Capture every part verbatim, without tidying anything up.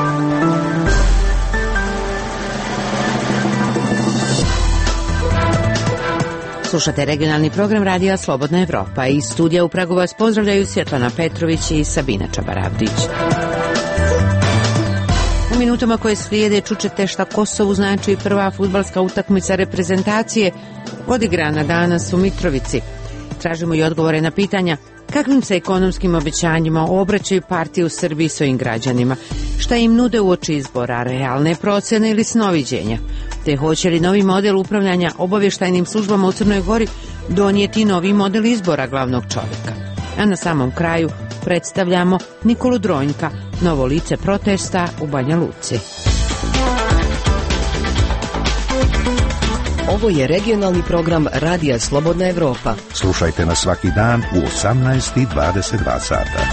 Slušate regionalni program radija Slobodna Evropa. Iz studija u Pragu vas pozdravljaju Svjetlana Petrović i Sabina Čabaravdić. U minutama koje slijede čućete šta Kosovu znači prva fudbalska utakmica reprezentacije odigrana danas u Mitrovici. Tražimo i odgovore na pitanja kakvim se ekonomskim obećanjima obraćaju partije u Srbiji svojim građanima, šta im nude uoči izbora, realne procene ili snoviđenja, te hoće li novi model upravljanja obavještajnim službama u Crnoj Gori donijeti novi model izbora glavnog čovjeka. A na samom kraju predstavljamo Nikolu Dronjka, novo lice protesta u Banja Luci. Ovo je regionalni program Radija Slobodna Evropa. Slušajte nas svaki dan u osamnaest i dvadeset dva sata.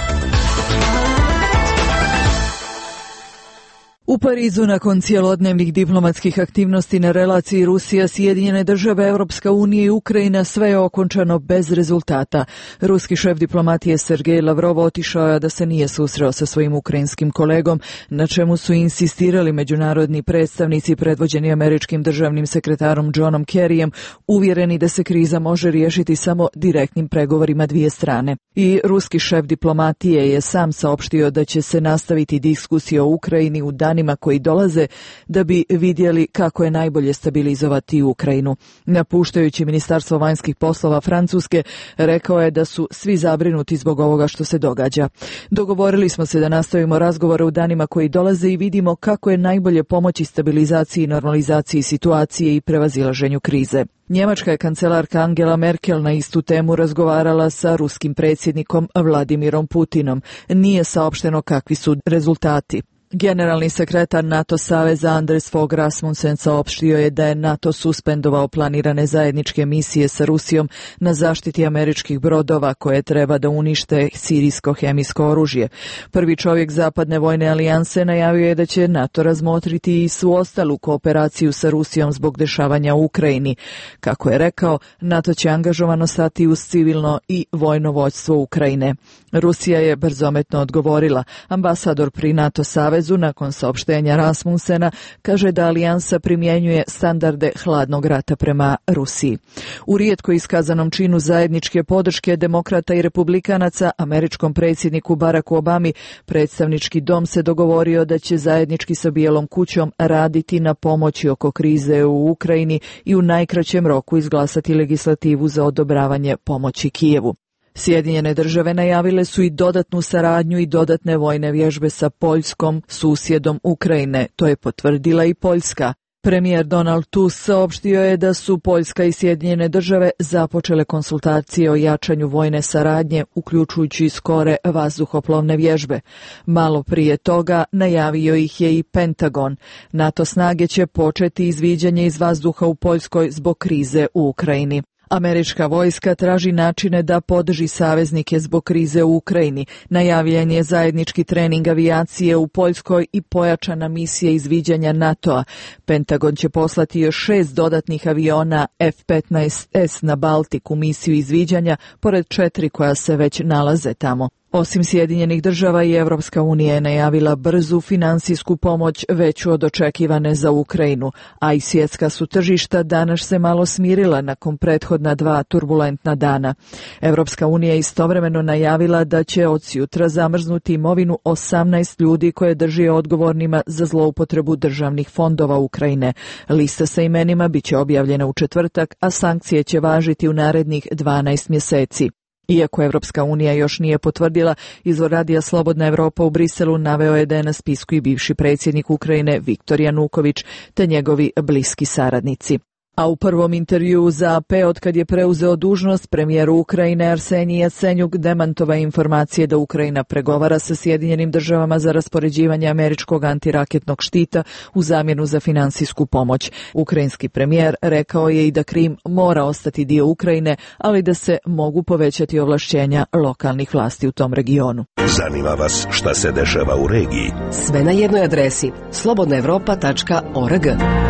U Parizu nakon cijelodnevnih diplomatskih aktivnosti na relaciji Rusija, Sjedinjene države, Europska unija i Ukrajina sve je okončano bez rezultata. Ruski šef diplomatije Sergej Lavrov otišao je da se nije susreo sa svojim ukrajinskim kolegom, na čemu su insistirali međunarodni predstavnici predvođeni američkim državnim sekretarom Johnom Kerryjem, uvjereni da se kriza može riješiti samo direktnim pregovorima dvije strane. I ruski šef diplomatije je sam saopštio da će se nastaviti diskusija o Ukrajini u danima koji dolaze da bi vidjeli kako je najbolje stabilizovati Ukrajinu. Napuštajući Ministarstvo vanjskih poslova Francuske, rekao je da su svi zabrinuti zbog ovoga što se događa. Dogovorili smo se da nastavimo razgovore u danima koji dolaze i vidimo kako je najbolje pomoći stabilizaciji i normalizaciji situacije i prevazilaženju krize. Njemačka je kancelarka Angela Merkel na istu temu razgovarala sa ruskim predsjednikom Vladimirom Putinom. Nije saopšteno kakvi su rezultati. Generalni sekretar NATO saveza Anders Fogh Rasmussen saopštio je da je NATO suspendovao planirane zajedničke misije sa Rusijom na zaštiti američkih brodova koje treba da unište sirijsko hemijsko oružje. Prvi čovjek zapadne vojne alijanse najavio je da će NATO razmotriti i svu ostalu kooperaciju sa Rusijom zbog dešavanja u Ukrajini. Kako je rekao, NATO će angažovano stati uz civilno i vojno vođstvo Ukrajine. Rusija je brzometno odgovorila. Ambasador pri NATO savezu nakon saopštenja Rasmussena kaže da alijansa primjenjuje standarde hladnog rata prema Rusiji. U rijetko iskazanom činu zajedničke podrške demokrata i republikanaca američkom predsjedniku Baracku Obami, predstavnički dom se dogovorio da će zajednički sa Bijelom kućom raditi na pomoći oko krize u Ukrajini i u najkraćem roku izglasati legislativu za odobravanje pomoći Kijevu. Sjedinjene države najavile su i dodatnu saradnju i dodatne vojne vježbe sa Poljskom, susjedom Ukrajine. To je potvrdila i Poljska. Premijer Donald Tusk saopštio je da su Poljska i Sjedinjene države započele konsultacije o jačanju vojne saradnje, uključujući i skore vazduhoplovne vježbe. Malo prije toga najavio ih je i Pentagon. NATO snage će početi izviđanje iz vazduha u Poljskoj zbog krize u Ukrajini. Američka vojska traži načine da podrži saveznike zbog krize u Ukrajini. Najavljen je zajednički trening avijacije u Poljskoj i pojačana misija izviđanja NATO-a. Pentagon će poslati još šest dodatnih aviona F petnaest S na Baltik u misiju izviđanja, pored četiri koja se već nalaze tamo. Osim Sjedinjenih država i Evropska unija je najavila brzu finansijsku pomoć veću od očekivane za Ukrajinu, a i svjetska su tržišta danas se malo smirila nakon prethodna dva turbulentna dana. Evropska unija je istovremeno najavila da će od sutra zamrznuti imovinu osamnaest ljudi koje drži odgovornima za zloupotrebu državnih fondova Ukrajine. Lista sa imenima biće objavljena u četvrtak, a sankcije će važiti u narednih dvanaest mjeseci. Iako Evropska unija još nije potvrdila, izvor radija Slobodna Evropa u Briselu naveo je da je na spisku i bivši predsjednik Ukrajine Viktor Januković te njegovi bliski saradnici. A u prvom intervjuu za A P otkad je preuzeo dužnost, premijer Ukrajine Arsenij Jacenjuk demantova informacije da Ukrajina pregovara sa Sjedinjenim državama za raspoređivanje američkog antiraketnog štita u zamjenu za finansijsku pomoć. Ukrajinski premijer rekao je i da Krim mora ostati dio Ukrajine, ali da se mogu povećati ovlašćenja lokalnih vlasti u tom regionu. Zanima vas šta se dešava u regiji? Sve na jednoj adresi slobodna evropa tačka org.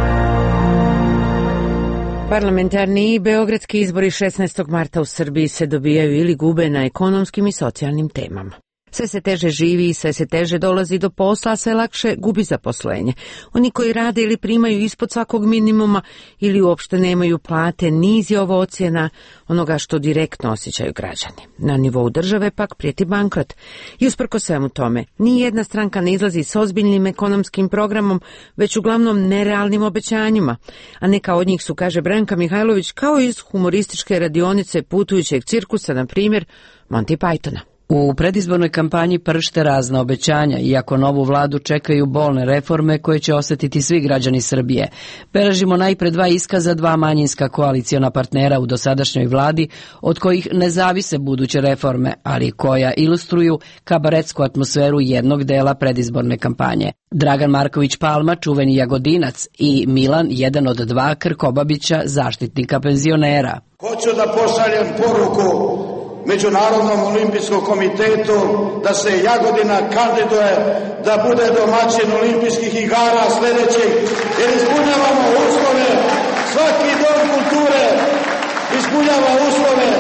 Parlamentarni i beogradski izbori šesnaestog marta u Srbiji se dobijaju ili gube na ekonomskim i socijalnim temama. Sve se teže živi i sve se teže dolazi do posla, a sve lakše gubi zaposlenje. Oni koji rade ili primaju ispod svakog minimuma ili uopšte nemaju plate, niz je ovo ocjena onoga što direktno osjećaju građani. Na nivou države pak prijeti bankrot. I usprkos svemu tome, ni jedna stranka ne izlazi s ozbiljnim ekonomskim programom, već uglavnom nerealnim obećanjima. A neka od njih su, kaže Branka Mihajlović, kao iz humorističke radionice putujućeg cirkusa, na primjer Monty Pythona. U predizbornoj kampanji pršte razna obećanja, iako novu vladu čekaju bolne reforme koje će osjetiti svi građani Srbije. Beležimo najpre dva iskaza dva manjinska koaliciona partnera u dosadašnjoj vladi, od kojih ne zavise buduće reforme, ali koja ilustruju kabaretsku atmosferu jednog dela predizborne kampanje. Dragan Marković Palma, čuveni Jagodinac, i Milan, jedan od dva Krkobabića, zaštitnika penzionera. Hoću da pošaljem poruku Međunarodnom olimpijskom komitetu da se Jagodina kandiduje da bude domaćin olimpijskih igara sljedećih, jer ispunjavamo uslove, svaki dom kulture ispunjava uslove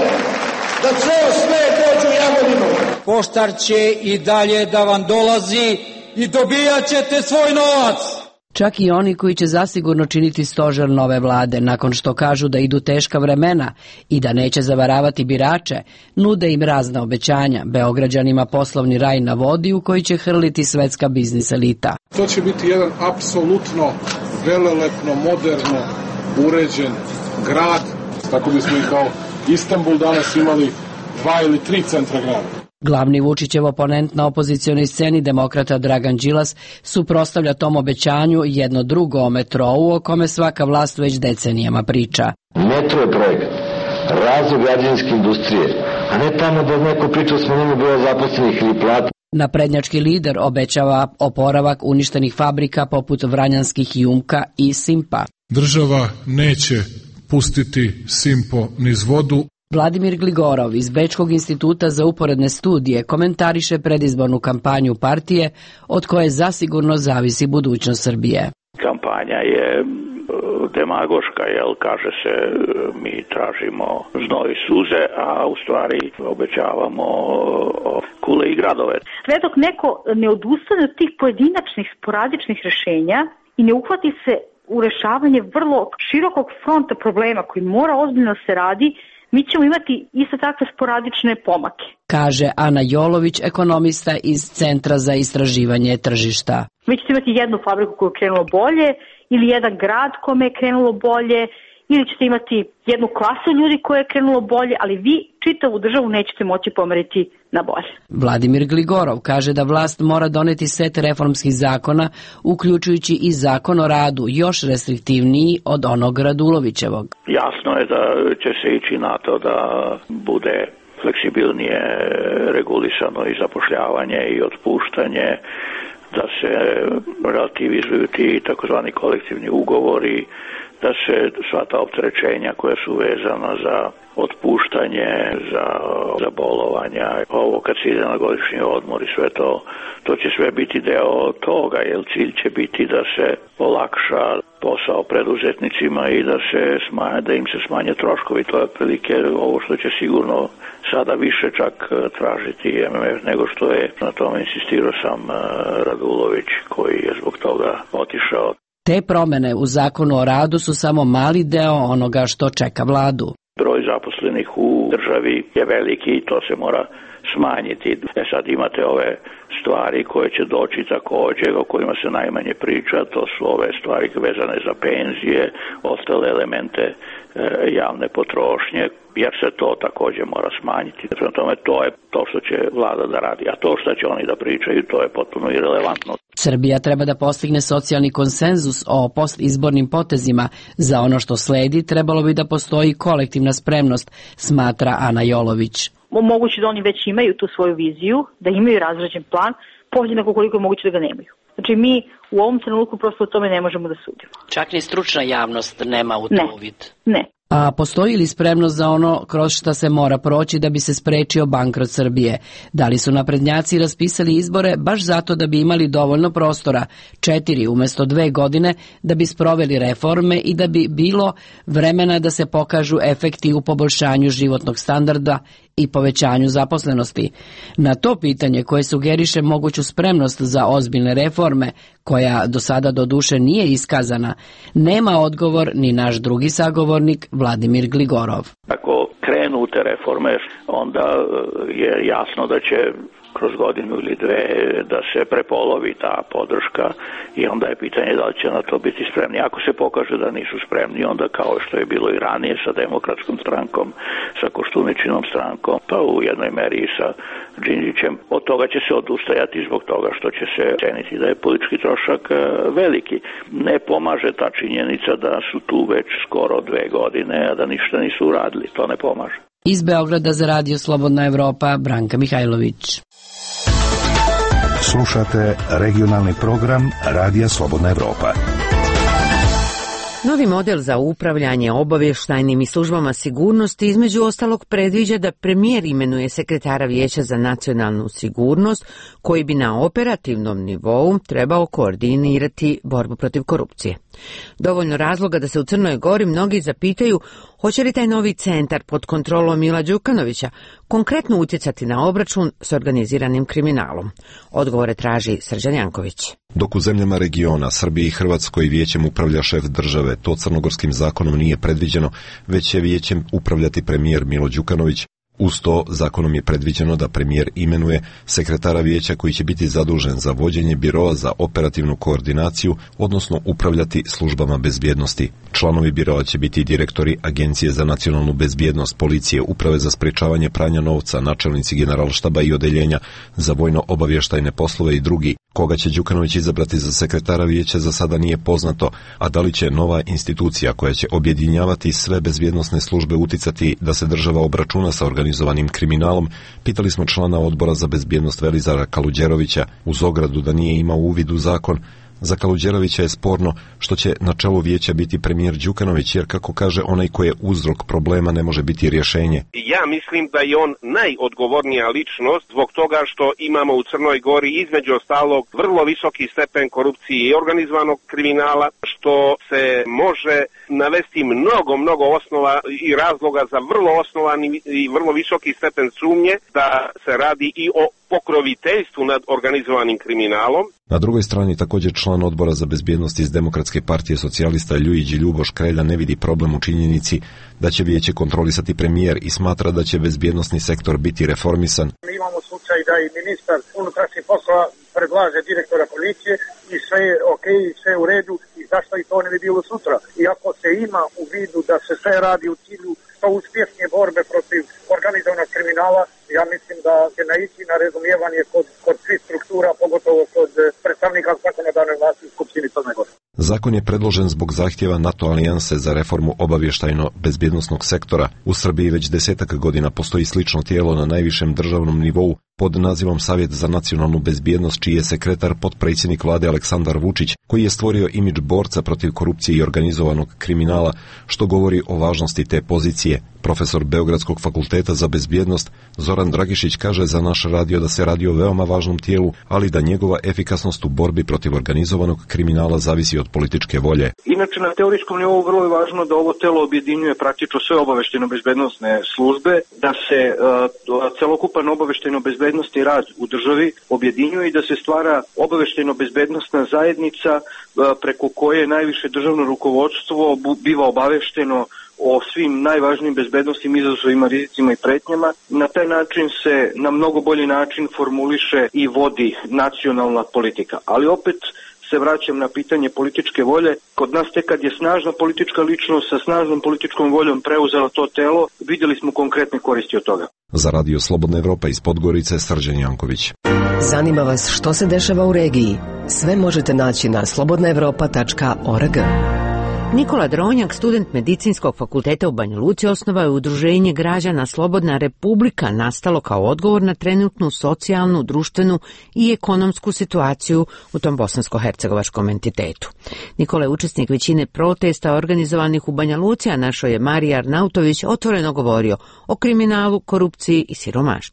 da ceo svet dođu u Jagodinu. Poštar će i dalje da vam dolazi i dobijat ćete svoj novac. Čak i oni koji će zasigurno činiti stožer nove vlade, nakon što kažu da idu teška vremena i da neće zavaravati birače, nude im razna obećanja, Beograđanima poslovni raj na vodi u koji će hrliti svetska biznis elita. To će biti jedan apsolutno velelepno, moderno, uređen grad, tako bismo i kao Istanbul danas imali dva ili tri centra grada. Glavni Vučićev oponent na opozicionoj sceni, demokrata Dragan Đilas, suprotstavlja tom obećanju jedno drugo o metrou o kome svaka vlast već decenijama priča. Metro je projekat, razvoj građevinske industrije, a ne tamo da neko priča o smanjenju broja zaposlenih ili plata. Naprednjački lider obećava oporavak uništenih fabrika poput Vranjanskih Jumka i Simpa. Država neće pustiti Simpo niz vodu. Vladimir Gligorov iz Bečkog instituta za uporedne studije komentariše predizbornu kampanju partije od koje zasigurno zavisi budućnost Srbije. Kampanja je demagoška, jel, kaže se mi tražimo znoj i suze, a u stvari obećavamo kule i gradove. Sve dok neko ne odustane od tih pojedinačnih sporadičnih rešenja i ne uhvati se u rešavanje vrlo širokog fronta problema koji mora ozbiljno se radi, mi ćemo imati isto takve sporadične pomake. Kaže Ana Jolović, ekonomista iz Centra za istraživanje tržišta. Vi ćete imati jednu fabriku koju je krenulo bolje ili jedan grad kome je krenulo bolje ili ćete imati jednu klasu ljudi koje je krenulo bolje, ali vi čitavu državu nećete moći pomeriti na bolje. Vladimir Gligorov kaže da vlast mora doneti set reformskih zakona, uključujući i zakon o radu, još restriktivniji od onog Radulovićevog. Jasno je da će se ići na to da bude fleksibilnije regulisano i zapošljavanje i otpuštanje, da se relativizuju ti takozvani kolektivni ugovori, da se sva ta opterećenja koja su vezana za otpuštanje, za, za bolovanja, ovo kad se ide na godišnji odmor i sve to, to će sve biti deo toga, jer cilj će biti da se olakša posao preduzetnicima i da se smanje, da im se smanje troškovi. To je otprilike ovo što će sigurno sada više čak tražiti M M F nego što je. Na tome insistirao sam Radulović koji je zbog toga otišao. Te promene u zakonu o radu su samo mali deo onoga što čeka vladu. Broj zaposlenih u državi je veliki i to se mora smanjiti. E sad imate ove stvari koje će doći također, o kojima se najmanje priča, to su ove stvari vezane za penzije, ostale elemente e, javne potrošnje, jer se to također mora smanjiti. Prema tome, to je to što će vlada da radi, a to što će oni da pričaju, to je potpuno irelevantno. Srbija treba da postigne socijalni konsenzus o postizbornim potezima. Za ono što sledi trebalo bi da postoji kolektivna spremnost, smatra Ana Jolović. Moguće da oni već imaju tu svoju viziju, da imaju razrađen plan, podjednako koliko je moguće da ga nemaju. Znači mi u ovom trenutku prosto o tome ne možemo da sudimo. Čak ni stručna javnost nema u to uvid. Ne. A postoji li spremnost za ono kroz šta se mora proći da bi se sprečio bankrot Srbije? Da li su naprednjaci raspisali izbore baš zato da bi imali dovoljno prostora, četiri umjesto dve godine, da bi sproveli reforme i da bi bilo vremena da se pokažu efekti u poboljšanju životnog standarda i povećanju zaposlenosti. Na to pitanje koje sugeriše moguću spremnost za ozbiljne reforme, koja do sada doduše nije iskazana, nema odgovor ni naš drugi sagovornik Vladimir Gligorov. Ako krenu te reforme, onda je jasno da će kroz godinu ili dve da se prepolovi ta podrška i onda je pitanje da li će na to biti spremni. Ako se pokaže da nisu spremni, onda kao što je bilo i ranije sa Demokratskom strankom, sa Koštuničinom strankom, pa u jednoj meri i sa Đinđićem, od toga će se odustajati zbog toga što će se ceniti da je politički trošak veliki. Ne pomaže ta činjenica da su tu već skoro dve godine, a da ništa nisu uradili. To ne pomaže. Iz Beograda za Radio Slobodna Evropa, Branka Mihajlović. Slušate regionalni program Radija Slobodna Evropa. Novi model za upravljanje obavještajnim i službama sigurnosti između ostalog predviđa da premijer imenuje sekretara Vijeća za nacionalnu sigurnost koji bi na operativnom nivou trebao koordinirati borbu protiv korupcije. Dovoljno razloga da se u Crnoj Gori mnogi zapitaju hoće li taj novi centar pod kontrolom Mila Đukanovića konkretno utjecati na obračun s organiziranim kriminalom. Odgovore traži Srđan Janković. Dok u zemljama regiona, Srbiji i Hrvatskoj, vijećem upravlja šef države, to crnogorskim zakonom nije predviđeno, već će vijećem upravljati premijer Milo Đukanović. Uz to, zakonom je predviđeno da premijer imenuje sekretara vijeća koji će biti zadužen za vođenje biroa za operativnu koordinaciju, odnosno upravljati službama bezbjednosti. Članovi biroa će biti direktori Agencije za nacionalnu bezbjednost, policije, uprave za sprečavanje pranja novca, načelnici generalštaba i odeljenja za vojno-obavještajne poslove i drugi. Koga će Đukanović izabrati za sekretara vijeća za sada nije poznato, a da li će nova institucija koja će objedinjavati sve bezbjednosne službe uticati da se država obračuna sa organizovanim kriminalom, pitali smo člana odbora za bezbjednost Velizara Kaluđerovića, uz ogradu da nije imao uvid u zakon. Za Kaluđerovića je sporno što će na čelu vijeća biti premijer Đukanović, jer kako kaže, onaj ko je uzrok problema ne može biti rješenje. Ja mislim da je on najodgovornija ličnost zbog toga što imamo u Crnoj Gori između ostalog vrlo visoki stepen korupcije i organizovanog kriminala, što se može navesti mnogo, mnogo osnova i razloga za vrlo osnovani i vrlo visoki stepen sumnje da se radi i o pokroviteljstvu nad organizovanim kriminalom. Na drugoj strani također član odbora za bezbjednost iz Demokratske partije socijalista Ljujić Ljuboš Krelja ne vidi problem u činjenici da će vijeće kontrolisati premijer i smatra da će bezbjednosni sektor biti reformisan. Mi imamo slučaj da i ministar unutrašnjih poslova predlaže direktora policije i sve je ok, sve je u redu i zašto i to ne bi bilo sutra. Iako se ima u vidu da se sve radi u cilju što uspješnije borbe protiv organizovanog kriminala, ja mislim da će naići na razumijevanje kod, kod svih struktura, pogotovo kod predstavnika zakonodavne vlasti u Skupštini Crne Gore. Zakon je predložen zbog zahtjeva NATO alijanse za reformu obavještajno-bezbjednosnog sektora. U Srbiji već desetak godina postoji slično tijelo na najvišem državnom nivou pod nazivom Savjet za nacionalnu bezbjednost, čiji je sekretar potpredsjednik vlade Aleksandar Vučić, koji je stvorio imidž borca protiv korupcije i organizovanog kriminala, što govori o važnosti te pozicije. Profesor Beogradskog fakulteta za bezbjednost Zoran Dragišić kaže za naš radio da se radi o veoma važnom tijelu, ali da njegova efikasnost u borbi protiv organizovanog kriminala zavisi od političke volje. Inače, na teorijskom nivou vrlo je važno da ovo telo objedinjuje praktično sve obaveštajno-bezbednosne službe, da se uh, celokupan obaveštajno-bezbednosni rad u državi objedinjuje i da se stvara obaveštajno-bezbednosna zajednica uh, preko koje najviše državno rukovodstvo biva obavešteno o svim najvažnijim bezbednosnim izazovima, rizicima i pretnjama. Na taj način se na mnogo bolji način formuliše i vodi nacionalna politika. Ali opet se vraćam na pitanje političke volje. Kod nas tek kad je snažna politička ličnost sa snažnom političkom voljom preuzela to telo, vidjeli smo konkretne koristi od toga. Za Radio Slobodna Evropa iz Podgorice, Srđan Janković. Zanima vas što se dešava u regiji? Sve možete naći na slobodna evropa tačka org. Nikola Dronjak, student Medicinskog fakulteta u Banja Luci, osnovao je udruženje građana Slobodna Republika, nastalo kao odgovor na trenutnu socijalnu, društvenu i ekonomsku situaciju u tom bosansko-hercegovačkom entitetu. Nikola je učesnik većine protesta organizovanih u Banja Luci, a našo je Marija Arnautović otvoreno govorio o kriminalu, korupciji i siromaštvu.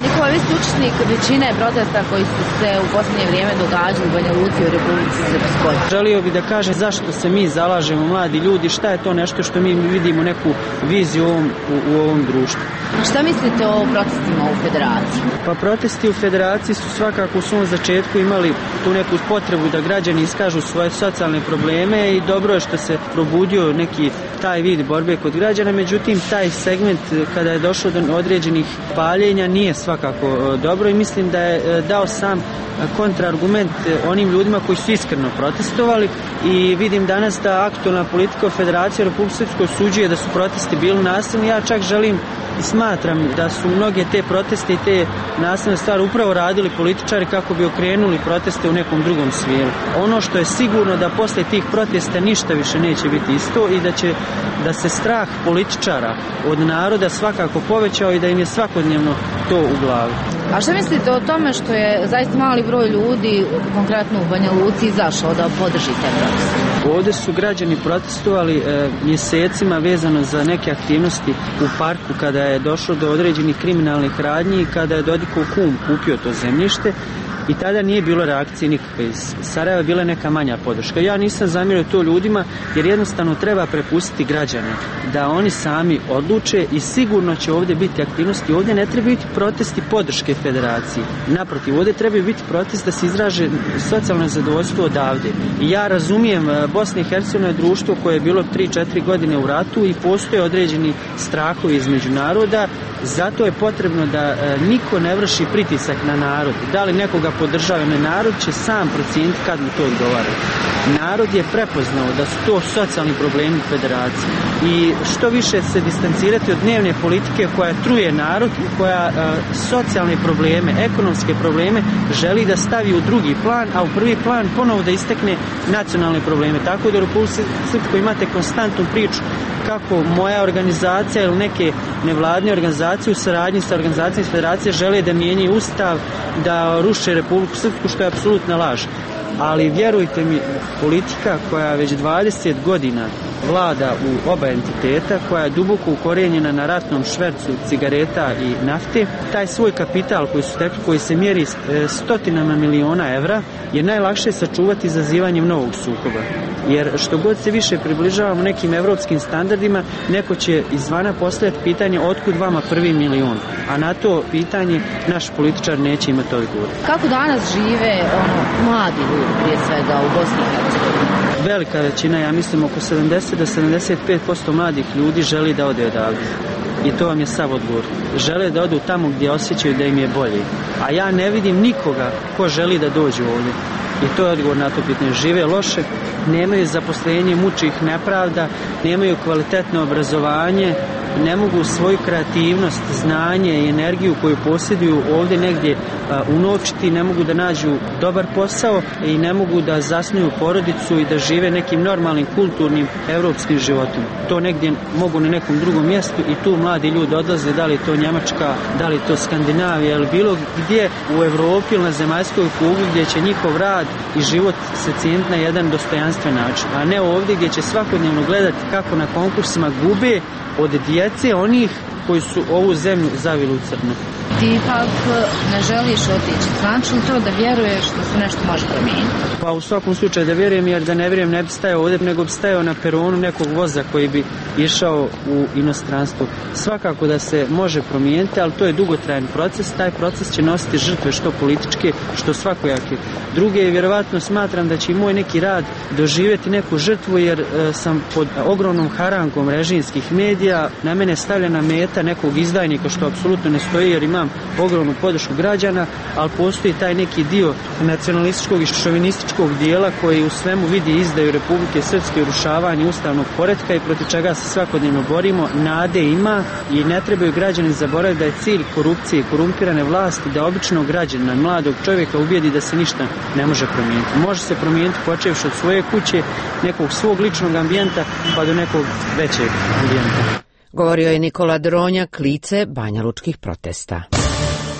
Nikola, vi ste učesnik većine protesta koji su se u posljednje vrijeme događali u Banja Luci u Republici Srpskoj. Želio bih da kažem zašto se mi zalažemo, mladi ljudi, šta je to nešto što mi vidimo neku viziju u ovom, u, u ovom društvu. Šta mislite o protestima u Federaciji? Pa protesti u Federaciji su svakako u svom začetku imali tu neku potrebu da građani iskažu svoje socijalne probleme i dobro je što se probudio neki taj vid borbe kod građana, međutim taj segment kada je došlo do određenih paljenja nije svakako dobro i mislim da je dao sam kontraargument onim ljudima koji su iskreno protestovali i vidim danas da aktualna politika u Federaciji u Republici Srpskoj osuđuje da su protesti bili nasilni. Ja čak želim i smatram da su mnoge te proteste i te nasilne stvari upravo radili političari kako bi okrenuli proteste u nekom drugom smjeru. Ono što je sigurno da posle tih protesta ništa više neće biti isto i da će da se strah političara od naroda svakako povećao i da im je svakodnevno to u glavi. A što mislite o tome što je zaista mali broj ljudi, konkretno u Banja Luci, izašao da podrži te proteste? Ovdje su građani protestovali e, mjesecima vezano za neke aktivnosti u parku kada je došlo do određenih kriminalnih radnji i kada je Dodikov kum kupio to zemljište. I tada nije bilo reakcije nikakve. Iz Sarajeva je bila neka manja podrška. Ja nisam zamjerio to ljudima jer jednostavno treba prepustiti građane da oni sami odluče i sigurno će ovdje biti aktivnosti. Ovdje ne treba biti protesti podrške Federaciji. Naprotiv, ovdje treba biti protest da se izraže socijalno zadovoljstvo odavde. I ja razumijem, Bosna i Hercegovina je društvo koje je bilo tri četiri godine u ratu i postoje određeni strahovi između naroda. Zato je potrebno da niko ne vrši pritisak na narod. Da li nekoga podržava, ne, narod će sam procijeniti kad mu to odgovara. Narod je prepoznao da su to socijalni problemi Federacije i što više se distancirati od dnevne politike koja truje narod i koja a, socijalne probleme, ekonomske probleme želi da stavi u drugi plan, a u prvi plan ponovo da istekne nacionalne probleme. Tako da u Republici Srpskoj imate konstantnu priču kako moja organizacija ili neke nevladne organizacije u saradnji sa organizacijom Federacije žele da mijenjaju ustav, da ruše Republiku Srpsku, što je apsolutna laž. Ali vjerujte mi, politika koja već dvadeset godina vlada u oba entiteta, koja je duboko ukorijenjena na ratnom švercu cigareta i nafte, taj svoj kapital koji su tekli, koji se mjeri stotinama miliona evra, je najlakše sačuvati izazivanjem novog sukoba. Jer što god se više približavamo nekim evropskim standardima, neko će izvana postaviti pitanje otkud vama prvi milion. A na to pitanje naš političar neće imati odgovor. Kako danas žive ono, mladi ljudi prije svega u Bosni i Hercegovini? Velika većina, ja mislim oko sedamdeset do sedamdeset pet posto mladih ljudi želi da ode odavde. I to vam je sav odgovor. Žele da odu tamo gdje osjećaju da im je bolje. A ja ne vidim nikoga ko želi da dođe ovdje. I to je odgovor na to pitanje. Žive loše, nemaju zaposlenje, muči ih nepravda, nemaju kvalitetno obrazovanje, ne mogu svoju kreativnost, znanje i energiju koju posjeduju ovdje negdje a, unovčiti, ne mogu da nađu dobar posao i ne mogu da zasnuju porodicu i da žive nekim normalnim, kulturnim, evropskim životom. To negdje mogu na nekom drugom mjestu i tu mladi ljudi odlaze, da li je to Njemačka, da li je to Skandinavija ili bilo gdje u Evropi ili na zemaljskoj kugli gdje će njihov rad i život se cijeniti na jedan dostojanstven način, a ne ovdje gdje će svakodnevno gledati kako na konkursima gube od djece onih koji su ovu zemlju zavili u crno. Ti ipak ne želiš otići, znači li to da vjeruješ da se nešto može promijeniti? Pa u svakom slučaju da vjerujem, jer da ne vjerujem ne bi stajao ovdje, nego bi stajao na peronu nekog voza koji bi išao u inostranstvo. Svakako da se može promijeniti, ali to je dugotrajan proces, taj proces će nositi žrtve što političke, što svakojake. Druge, vjerovatno smatram da će i moj neki rad doživjeti neku žrtvu, jer e, sam pod ogromnom harankom režimskih medija, na mene stavljena meta nekog izdajnika, što apsolutno ne stoji, jer imam ogromnu podršku građana, ali postoji taj neki dio nacionalističkog i šovinističkog dijela koji u svemu vidi izdaju Republike Srpske, urušavanje ustavnog poretka i protiv čega se svakodnevno borimo. Nade ima i ne trebaju građani zaboraviti da je cilj korupcije i korumpirane vlasti da običnog građana, mladog čovjeka ubijedi da se ništa ne može promijeniti. Može se promijeniti počevši od svoje kuće, nekog svog ličnog ambijenta pa do nekog većeg ambijenta. Govorio je Nikola Dronjak, lice banjalučkih protesta.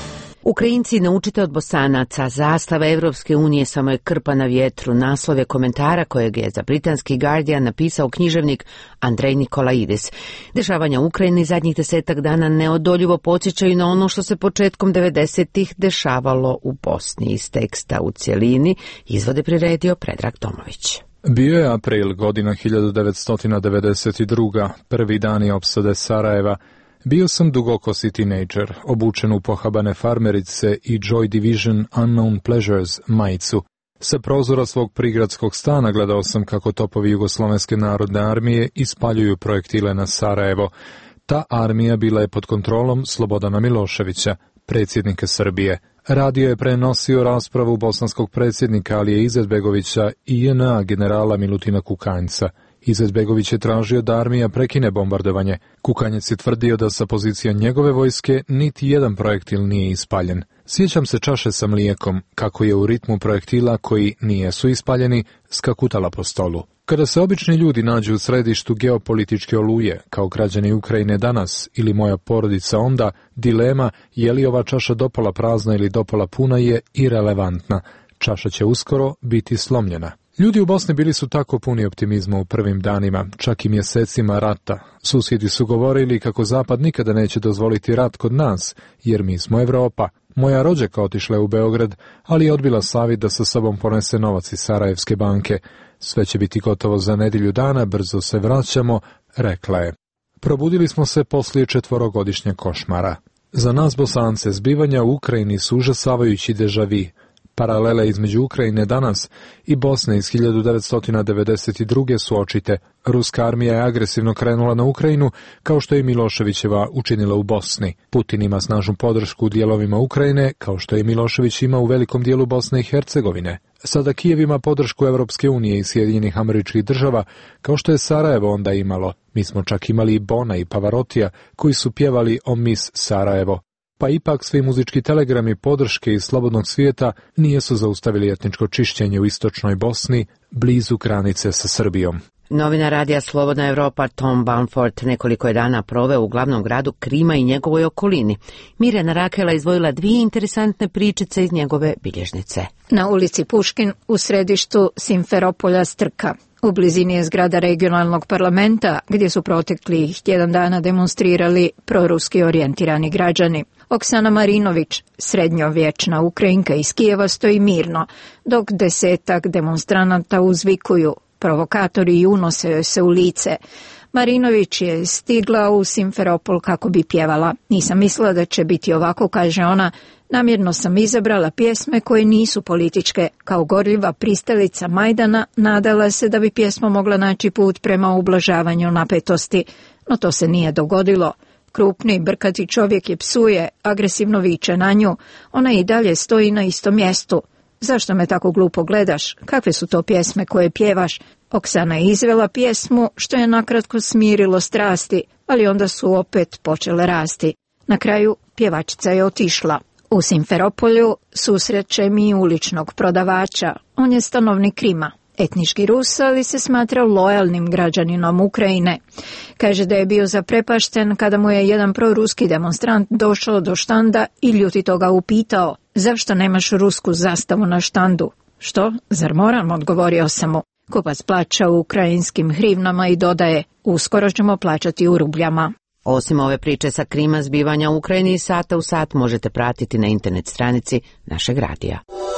Ukrajinci, naučite od Bosanaca, zastava Evropske unije samo je krpa na vjetru, naslove komentara kojeg je za britanski Guardian napisao književnik Andrej Nikolaidis. Dešavanja u Ukrajini zadnjih desetak dana neodoljivo podsjećaju na ono što se početkom devedesetih dešavalo u Bosni. Iz teksta u cjelini izvode priredio Predrag Tomović. Bio je april godina hiljadu devetsto devedeset druga, prvi dani opsade Sarajeva. Bio sam dugokosi tinejdžer, obučen u pohabane farmerice i Joy Division Unknown Pleasures majicu. Sa prozora svog prigradskog stana gledao sam kako topovi Jugoslovenske narodne armije ispaljuju projektile na Sarajevo. Ta armija bila je pod kontrolom Slobodana Miloševića, predsjednika Srbije. Radio je prenosio raspravu bosanskog predsjednika Alije Izetbegovića i J N A generala Milutina Kukanjca. Izetbegović je tražio da armija prekine bombardovanje. Kukanjac je tvrdio da sa pozicija njegove vojske niti jedan projektil nije ispaljen. Sjećam se čaše sa mlijekom, kako je u ritmu projektila koji nijesu ispaljeni skakutala po stolu. Kada se obični ljudi nađu u središtu geopolitičke oluje, kao građani Ukrajine danas ili moja porodica onda, dilema je li ova čaša dopola prazna ili dopola puna je irelevantna. Čaša će uskoro biti slomljena. Ljudi u Bosni bili su tako puni optimizma u prvim danima, čak i mjesecima rata. Susjedi su govorili kako Zapad nikada neće dozvoliti rat kod nas, jer mi smo Evropa. Moja rođaka otišla je u Beograd, ali je odbila savjet da sa sobom ponese novac iz Sarajevske banke. Sve će biti gotovo za nedjelju dana, brzo se vraćamo, rekla je. Probudili smo se poslije četvorogodišnjeg košmara. Za nas Bosance zbivanja u Ukrajini su užasavajući dežavi. Paralele između Ukrajine danas i Bosne iz hiljadu devetsto devedeset druge su očite. Ruska armija je agresivno krenula na Ukrajinu, kao što je Miloševićeva učinila u Bosni. Putin ima snažnu podršku u dijelovima Ukrajine, kao što je Milošević ima u velikom dijelu Bosne i Hercegovine. Sada Kijev ima podršku Evropske unije i Sjedinjenih Američkih Država, kao što je Sarajevo onda imalo. Mi smo čak imali i Bona i Pavarotija, koji su pjevali o Miss Sarajevo. Pa ipak svi muzički telegrami podrške iz slobodnog svijeta nijesu zaustavili etničko čišćenje u istočnoj Bosni, blizu granice sa Srbijom. Novina radija Slobodna Evropa Tom Bamford nekoliko je dana proveo u glavnom gradu Krima i njegovoj okolini. Mirjana Rakela izdvojila dvije interesantne pričice iz njegove bilježnice. Na ulici Puškin u središtu Simferopolja Strka. U blizini je zgrada regionalnog parlamenta, gdje su proteklih tjedan dana demonstrirali proruski orijentirani građani. Oksana Marinović, srednjovječna Ukrajinka iz Kijeva, stoji mirno, dok desetak demonstranata uzvikuju. Provokatori i unose joj se u lice. Marinović je stigla u Simferopol kako bi pjevala. Nisam mislila da će biti ovako, kaže ona. Namjerno sam izabrala pjesme koje nisu političke. Kao gorljiva pristalica Majdana nadala se da bi pjesma mogla naći put prema ublažavanju napetosti. No to se nije dogodilo. Krupni, brkati čovjek je psuje, agresivno viče na nju. Ona i dalje stoji na istom mjestu. Zašto me tako glupo gledaš? Kakve su to pjesme koje pjevaš? Oksana je izvela pjesmu, što je nakratko smirilo strasti, ali onda su opet počele rasti. Na kraju pjevačica je otišla. U Simferopolju susreće mi uličnog prodavača. On je stanovnik Krima. Etnički Rus, ali se smatra lojalnim građaninom Ukrajine. Kaže da je bio zaprepašten kada mu je jedan proruski demonstrant došao do štanda i ljutito ga upitao: zašto nemaš rusku zastavu na štandu? Što? Zar moram? Odgovorio sam mu. Kupac plaća u ukrajinskim hrivnama i dodaje: uskoro ćemo plaćati u rubljama. Osim ove priče sa Krima, zbivanja u Ukrajini iz sata u sat možete pratiti na internet stranici našeg radija.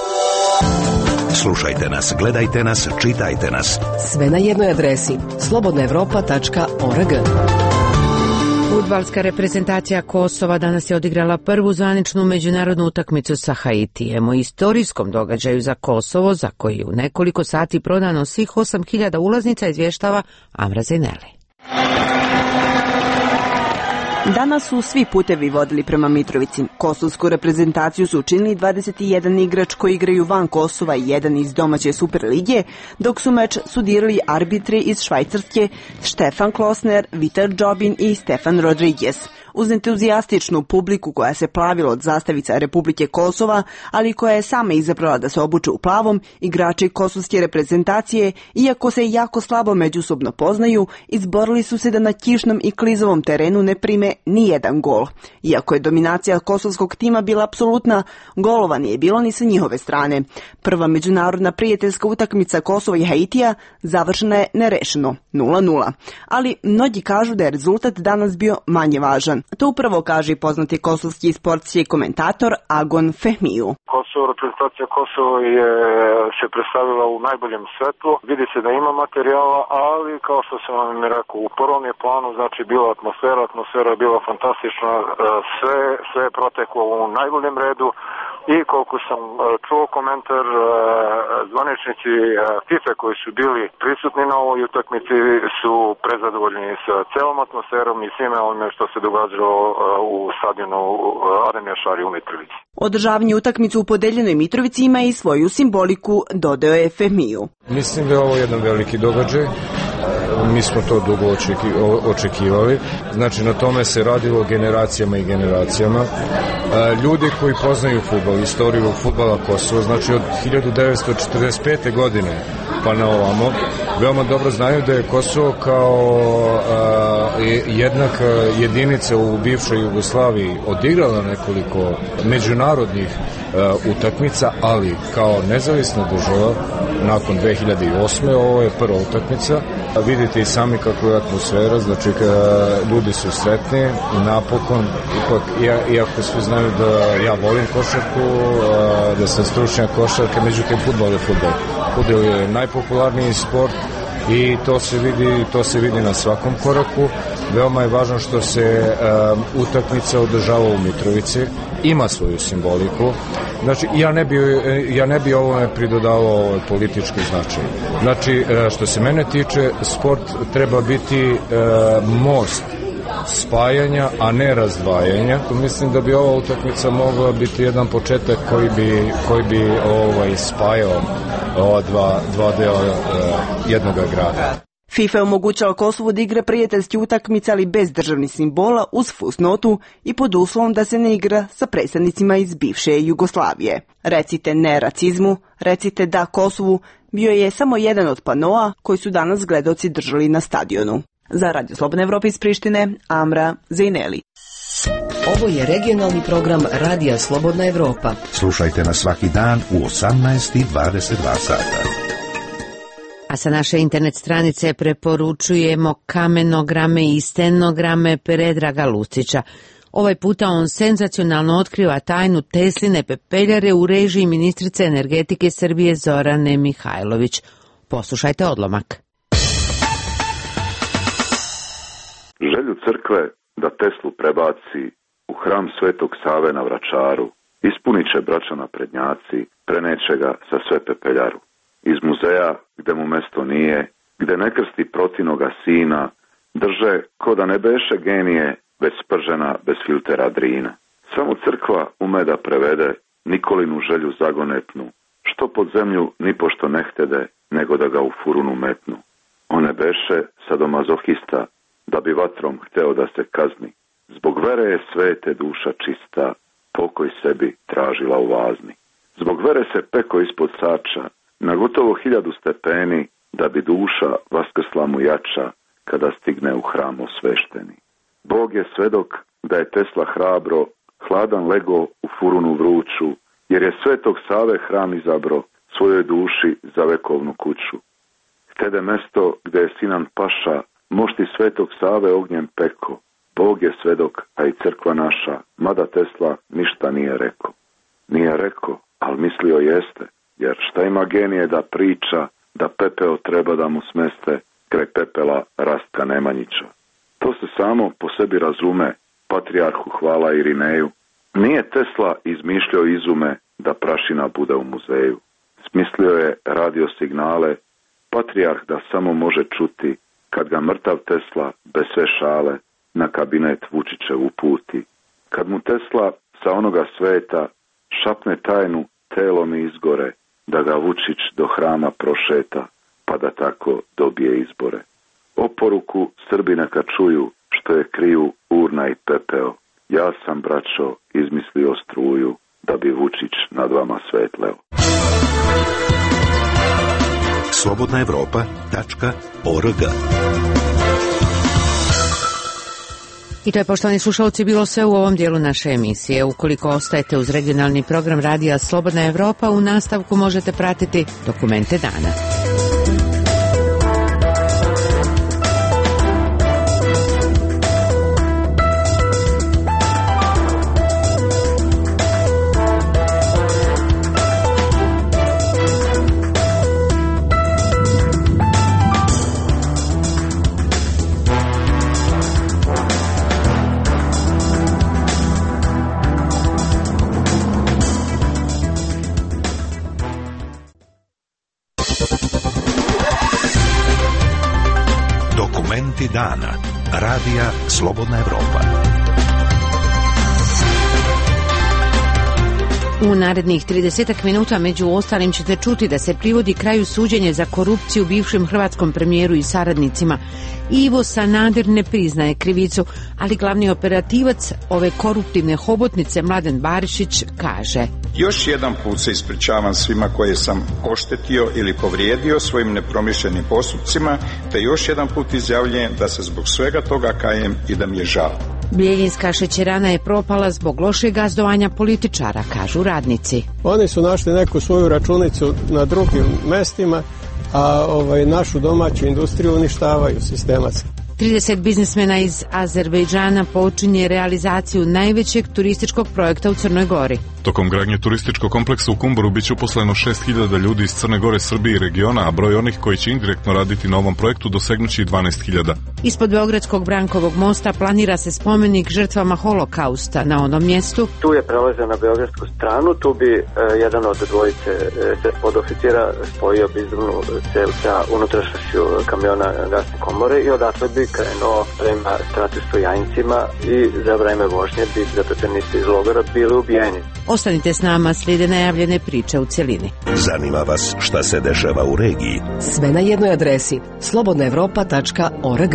Slušajte nas, gledajte nas, čitajte nas. Sve na jednoj adresi slobodna evropa tačka org. Fudbalska reprezentacija Kosova danas je odigrala prvu zvaničnu međunarodnu utakmicu sa Haitijem. O istorijskom događaju za Kosovo, za koji u nekoliko sati prodano svih osam hiljada ulaznica, izvještava Amra Zaineli. Danas su svi putevi vodili prema Mitrovici. Kosovsku reprezentaciju su učinili dvadeset jedan igrač koji igraju van Kosova i jedan iz domaće Superlige, dok su meč sudirali arbitri iz Švajcarske Stefan Klosner, Vitor Jobin i Stefan Rodriguez. uz entuzijastičnu publiku koja se plavila od zastavica Republike Kosova, ali koja je sama izabrala da se obuče u plavom, igrači kosovske reprezentacije, iako se jako slabo međusobno poznaju, izborili su se da na kišnom i klizavom terenu ne prime ni jedan gol. Iako je dominacija kosovskog tima bila apsolutna, golova nije bilo ni sa njihove strane. Prva međunarodna prijateljska utakmica Kosova i Haitija završena je nerešeno nula nula. Ali mnogi kažu da je rezultat danas bio manje važan. To upravo kaže i poznati kosovski sportski komentator Agon Fehmiju. Kosovo, reprezentacija Kosova je se predstavila u najboljem svetlu. Vidi se da ima materijala, ali kao što sam vam rekao, u prvom je planu znači bila atmosfera, atmosfera je bila fantastična, sve, sve je proteklo u najboljem redu. I koliko sam čuo komentar, zvaničnici FIFA koji su bili prisutni na ovoj utakmici su prezadovoljni sa celom atmosferom i svime onome što se događalo u stadionu Ademir Šari u Mitrovici. Održavanje utakmice u podeljenoj Mitrovici ima i svoju simboliku, dodao je Fehmiju. Mislim da je ovo jedan veliki događaj. Mi smo to dugo očekivali. Znači, na tome se radilo generacijama i generacijama. Ljudi koji poznaju fudbal, istoriju fudbala Kosova, znači od hiljadu devetsto četrdeset pete. godine pa na ovamo, veoma dobro znaju da je Kosovo kao jednaka jedinica u bivšoj Jugoslaviji odigrala nekoliko međunarodnih utakmica, ali kao nezavisna država nakon dve hiljade osme. ovo je prva utakmica. Vidite i sami kako je atmosfera, znači ljudi su sretni, napokon, ipak, iako svi znaju da ja volim košarku, da sam stručnjak košarke, međutim fudbal je fudbal. Fudbal je najpopularniji sport i to se vidi, to se vidi na svakom koraku. Veoma je važno što se um, utakmica održava u Mitrovici, ima svoju simboliku. Znači, ja ne bi, ja ne bi ovome pridodavao ovaj politički značaj. Znači, što se mene tiče, sport treba biti uh, most spajanja, a ne razdvajanja. Mislim da bi ova utakmica mogla biti jedan početak koji bi, koji bi ovaj, spajao ova dva, dva dela uh, jednoga grada. FIFA je omogućala Kosovu da igra prijateljski utakmice, ali bez državnih simbola, uz fusnotu i pod uslovom da se ne igra sa predstavnicima iz bivše Jugoslavije. Recite ne racizmu, recite da Kosovu bio je samo jedan od panoa koji su danas gledaoci držali na stadionu. Za Radio Slobodna Evropa iz Prištine, Amra Zejneli. Ovo je regionalni program Radija Slobodna Evropa. Slušajte nas svaki dan u osamnaest i dvadeset dva sata. A sa naše internet stranice preporučujemo kamenograme i stenograme Predraga Lucića. Ovaj puta on senzacionalno otkriva tajnu Tesline pepeljare u režiji ministrice energetike Srbije Zorane Mihajlović. Poslušajte odlomak. Želju crkve da Teslu prebaci u hram Svetog Save na Vračaru ispunit će braća naprednjaci, preneće ga sa sve pepeljaru. Iz muzeja, gde mu mesto nije, gde ne krsti protinoga sina, drže ko da ne beše genije, već spržena bez filtera drina. Samo crkva ume da prevede Nikolinu želju zagonetnu, što pod zemlju nipošto ne htede, nego da ga u furunu metnu. One beše sadomazohista, da bi vatrom hteo da se kazni. Zbog vere je svete duša čista, pokoj sebi tražila u vazni. Zbog vere se peko ispod sača, na gotovo hiljadu stepeni, da bi duša vaskrsla mu jača, kada stigne u hram osvešteni. Bog je svedok da je Tesla hrabro, hladan lego u furunu vruću, jer je Svetog Save hram izabro, svojoj duši za vekovnu kuću. Htede mesto gde je Sinan Paša, mošti Svetog Save ognjem peko. Bog je svedok, a i crkva naša, mada Tesla ništa nije rekao. Nije rekao, ali mislio jeste. Jer šta ima genije da priča, da pepeo treba da mu smeste kraj pepela Rastka Nemanjića. To se samo po sebi razume, patrijarhu hvala Irineju. Nije Tesla izmišljao izume da prašina bude u muzeju. Smislio je radio signale, patrijarh da samo može čuti kad ga mrtav Tesla bez sve šale na kabinet Vučićev uputi. Kad mu Tesla sa onoga sveta šapne tajnu telo mi izgore, da ga Vučić do hrama prošeta, pa da tako dobije izbore. Oporuku Srbi neka čuju, što je kriju u urna i pepeo. Ja sam, braćo, izmislio struju da bi Vučić nad vama svetleo. slobodna evropa tačka org. I to je, poštovani slušalci, bilo sve u ovom dijelu naše emisije. Ukoliko ostajete uz regionalni program radija Slobodna Evropa, u nastavku možete pratiti dokumente dana. Dana. Radija Slobodna Evropa. U narednih tridesetak minuta među ostalim ćete čuti da se privodi kraju suđenje za korupciju bivšem hrvatskom premijeru i saradnicima. Ivo Sanader ne priznaje krivicu, ali glavni operativac ove koruptivne hobotnice Mladen Barišić kaže: Još jedan put se ispričavam svima koje sam oštetio ili povrijedio svojim nepromišljenim postupcima, te još jedan put izjavljujem da se zbog svega toga kajem i da mi je žao. Bljeljinska šećerana je propala zbog lošeg gazdovanja političara, kažu radnici. Oni su našli neku svoju računicu na drugim mestima, a ovaj, našu domaću industriju uništavaju sistematski. trideset biznismena iz Azerbejdžana počinje realizaciju najvećeg turističkog projekta u Crnoj Gori. Tokom gradnje turističkog kompleksa u Kumboru biće uposleno šest hiljada ljudi iz Crne Gore, Srbije i regiona, a broj onih koji će indirektno raditi na ovom projektu dosegnući dvanaest hiljada. Ispod Beogradskog Brankovog mosta planira se spomenik žrtvama holokausta na onom mjestu. Tu je prelazio na beogradsku stranu, tu bi e, jedan od dvojice e, podoficira spojio bizumnu cev sa unutrašnjošću kamiona gasne komore i odatle bi krenuo prema stratištu Jajincima i za vreme vožnje bi zatočenici iz logora bili ubijeni. Ostanite s nama, slijede najavljene priče u cjelini. Zanima vas šta se dešava u regiji? Sve na jednoj adresi slobodna evropa tačka org.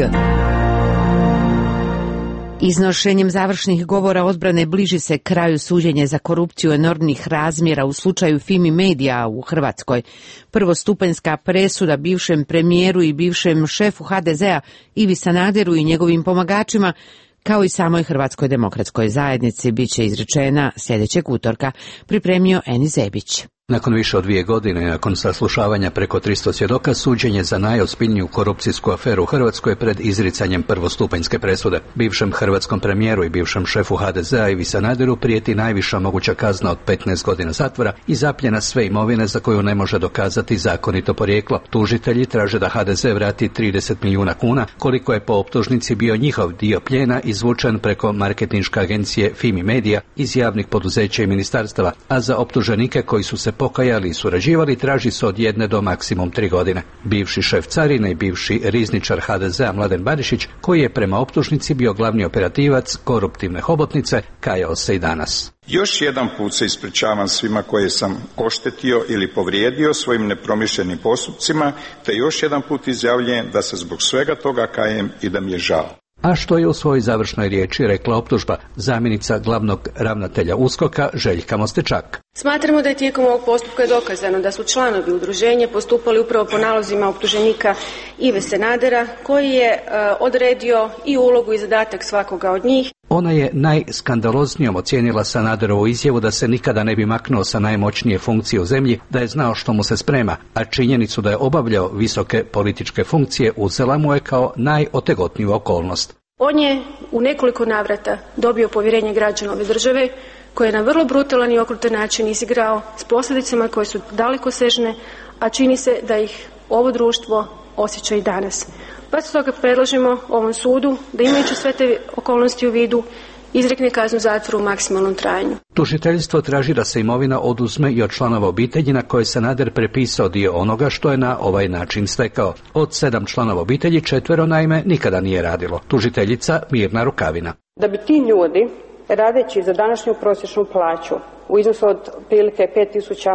Iznošenjem završnih govora odbrane bliži se kraju suđenje za korupciju enormnih razmjera u slučaju Fimi Media u Hrvatskoj. Prvostupanjska presuda bivšem premijeru i bivšem šefu ha de zea Ivi Sanaderu i njegovim pomagačima, kao i samoj Hrvatskoj demokratskoj zajednici, bit će izrečena sljedećeg utorka, pripremio Eni Zebić. Nakon više od dvije godine, nakon saslušavanja preko tristo svjedoka, suđenje za najozbiljniju korupcijsku aferu u Hrvatskoj pred izricanjem prvostupanjske presude. Bivšem hrvatskom premijeru i bivšem šefu ha de zea Ivi Sanaderu prijeti najviša moguća kazna od petnaest godina zatvora i zapljena sve imovine za koju ne može dokazati zakonito porijeklo. Tužitelji traže da ha de ze vrati trideset milijuna kuna, koliko je po optužnici bio njihov dio plijena izvučen preko marketinške agencije Fimi Media iz javnih poduzeća i ministarstava, a za optuženike koji su se pokajali i surađivali traži se od jedne do maksimum tri godine. Bivši šef carine i bivši rizničar ha de zea Mladen Barišić, koji je prema optužnici bio glavni operativac koruptivne hobotnice, kajao se i danas. Još jedan put se ispričavam svima koje sam oštetio ili povrijedio svojim nepromišljenim postupcima, te još jedan put izjavljujem da se zbog svega toga kajem i da mi je žao. A što je u svojoj završnoj riječi rekla optužba zamjenica glavnog ravnatelja uskoka Željka Mostečak. Smatramo da je tijekom ovog postupka dokazano da su članovi udruženja postupali upravo po nalozima optuženika Ive Sanadera, koji je uh, odredio i ulogu i zadatak svakoga od njih. Ona je najskandaloznijom ocijenila Sanaderovu izjavu da se nikada ne bi maknuo sa najmoćnije funkcije u zemlji, da je znao što mu se sprema, a činjenicu da je obavljao visoke političke funkcije uzela mu je kao najotegotniju okolnost. On je u nekoliko navrata dobio povjerenje građana ove države, koje je na vrlo brutalan i okrutan način izigrao s posljedicama koje su dalekosežne, a čini se da ih ovo društvo osjeća i danas. Pa stoga predlažemo ovom sudu da, imajući sve te okolnosti u vidu, izrekne kaznu zatvora u maksimalnom trajanju. Tužiteljstvo traži da se imovina oduzme i od članova obitelji na koje Sanader prepisao dio onoga što je na ovaj način stekao. Od sedam članova obitelji četvero naime nikada nije radilo. Tužiteljica Mirna Rukavina. Da bi ti ljudi, radeći za današnju prosječnu plaću u iznosu od prilike pet tisuća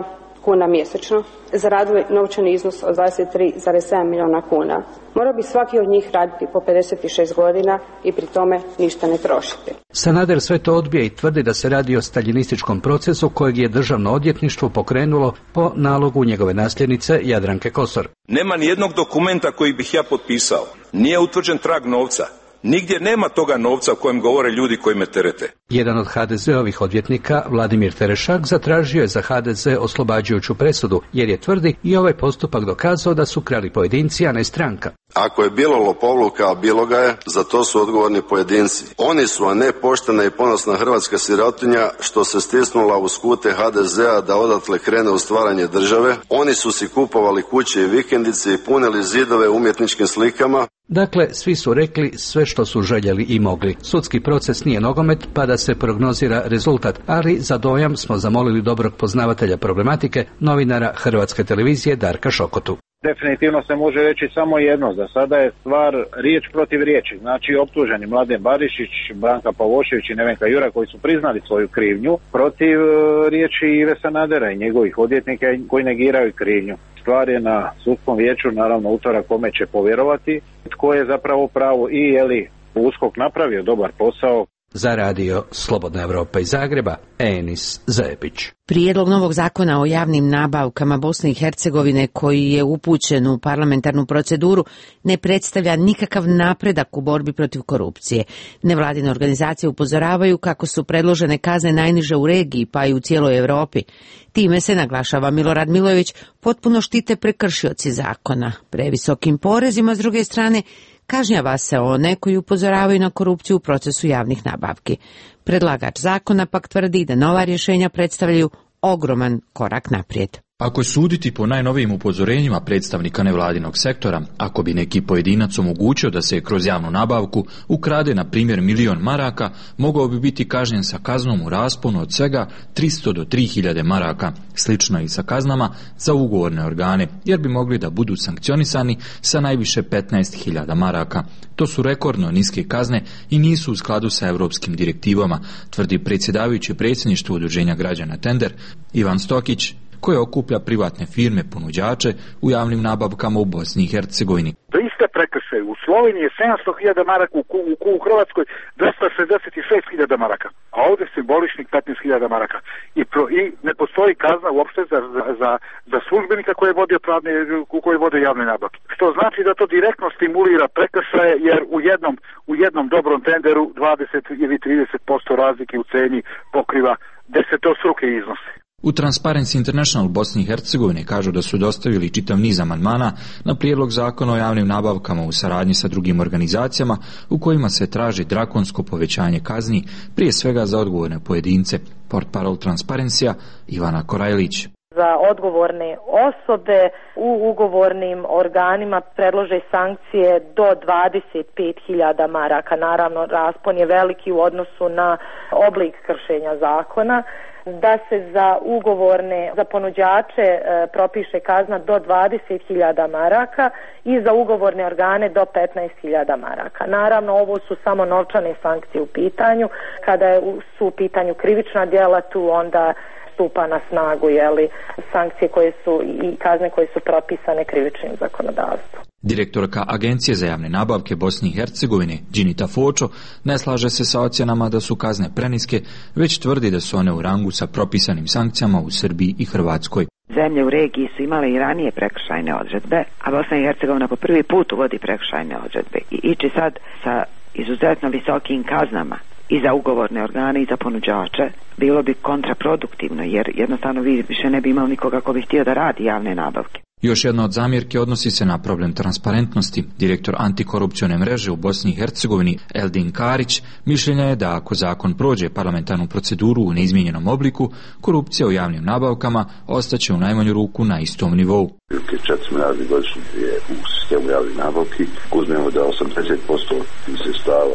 kuna mjesečno, zaradili novčani iznos od dvadeset tri zarez sedam milijuna kuna. Morao bi svaki od njih raditi po pedeset šest godina i pri tome ništa ne trošiti. Sanader sve to odbija i tvrdi da se radi o staljinističkom procesu kojeg je državno odvjetništvo pokrenulo po nalogu njegove nasljednice Jadranke Kosor. Nema ni jednog dokumenta koji bih ja potpisao. Nije utvrđen trag novca. Nigdje nema toga novca o kojem govore ljudi koji me terete. Jedan od ha de zeovih odvjetnika, Vladimir Terešak, zatražio je za ha de ze oslobađajuću presudu, jer je tvrdi i ovaj postupak dokazao da su krali pojedinci, a ne stranka. Ako je bilo lopovluka, a bilo ga je, za to su odgovorni pojedinci. Oni su, a ne poštena i ponosna hrvatska sirotinja što se stisnula u skute ha de zea da odatle krene u stvaranje države. Oni su si kupovali kuće i vikendice i punili zidove umjetničkim slikama. Dakle, svi su rekli sve što su željeli i mogli. Sudski proces nije nogomet, pa da se prognozira rezultat, ali za dojam smo zamolili dobrog poznavatelja problematike, novinara Hrvatske televizije Darka Šokotu. Definitivno se može reći samo jedno, da sada je stvar riječ protiv riječi. Znači optuženi Mladen Barišić, Branka Pavošević i Nevenka Jura koji su priznali svoju krivnju protiv riječi Ive Sanadera i njegovih odvjetnika koji negiraju krivnju. Stvar je na sudskom vijeću, naravno utorak kome će povjerovati, tko je zapravo pravo i je li USKOK napravio dobar posao. Za radio Slobodna Evropa iz Zagreba, Enis Zajepić. Prijedlog novog zakona o javnim nabavkama Bosne i Hercegovine koji je upućen u parlamentarnu proceduru ne predstavlja nikakav napredak u borbi protiv korupcije. Nevladine organizacije upozoravaju kako su predložene kazne najniže u regiji pa i u cijeloj Europi. Time se, naglašava Milorad Milojević, potpuno štite prekršioci zakona. Previsokim porezima, s druge strane, kažnjava se one koji upozoravaju na korupciju u procesu javnih nabavki. Predlagač zakona pak tvrdi da nova rješenja predstavljaju ogroman korak naprijed. Ako je suditi po najnovijim upozorenjima predstavnika nevladinog sektora, ako bi neki pojedinac omogućio da se kroz javnu nabavku ukrade, na primjer, milion maraka, mogao bi biti kažnjen sa kaznom u rasponu od svega tristo do tri hiljade maraka, slično i sa kaznama za ugovorne organe, jer bi mogli da budu sankcionisani sa najviše petnaest hiljada maraka. To su rekordno niske kazne i nisu u skladu sa europskim direktivama, tvrdi predsjedavajući predsjedništvo Udruženja građana Tender Ivan Stokić, koje okuplja privatne firme ponuđače u javnim nabavkama u Bosni i Hercegovini. To iste prekršaje u Sloveniji je sedamsto hiljada maraka, u, u, u Hrvatskoj dvjesto šezdeset šest hiljada maraka, a ovdje simboličnih petnaest hiljada maraka. I, pro, I ne postoji kazna uopšte za, za, za službenika koji je vodio pravne, koji vode javne nabavke. Što znači da to direktno stimulira prekršaje, jer u jednom, u jednom dobrom tenderu dvadeset ili trideset posto razlike u ceni pokriva desetostruke iznose. U Transparency International Bosni i Hercegovine kažu da su dostavili čitav niz amandmana na prijedlog zakona o javnim nabavkama u saradnji sa drugim organizacijama u kojima se traži drakonsko povećanje kazni, prije svega za odgovorne pojedince. Portparol Transparencija Ivana Korajlić. Za odgovorne osobe u ugovornim organima predlože sankcije do dvadeset pet hiljada maraka. Naravno, raspon je veliki u odnosu na oblik kršenja zakona. Da se za ugovorne, za ponuđače e, propiše kazna do dvadeset hiljada maraka i za ugovorne organe do petnaest hiljada maraka. Naravno, ovo su samo novčane sankcije u pitanju. Kada su u pitanju krivična djela, tu onda stupa na snagu jeli, sankcije koje su i kazne koje su propisane krivičnim zakonodavstvom. Direktorka Agencije za javne nabavke Bosne i Hercegovine, Džinita Fočo, ne slaže se sa ocjenama da su kazne preniske, već tvrdi da su one u rangu sa propisanim sankcijama u Srbiji i Hrvatskoj. Zemlje u regiji su imale i ranije prekršajne odredbe, a Bosna i Hercegovina po prvi put uvodi prekršajne odredbe. I ići sad sa izuzetno visokim kaznama i za ugovorne organe i za ponuđače bilo bi kontraproduktivno, jer jednostavno vi više ne bi imali nikoga ko bi htio da radi javne nabavke. Još jedna od zamjerke odnosi se na problem transparentnosti. Direktor antikorupcione mreže u Bosni i Hercegovini Eldin Karić mišljenja je da ako zakon prođe parlamentarnu proceduru u neizmijenjenom obliku, korupcija u javnim nabavkama ostaće u najmanju ruku na istom nivou. četiri milijarde godišnje je u sistemu javnih nabavki. Uzmemo da osamdeset posto sredstava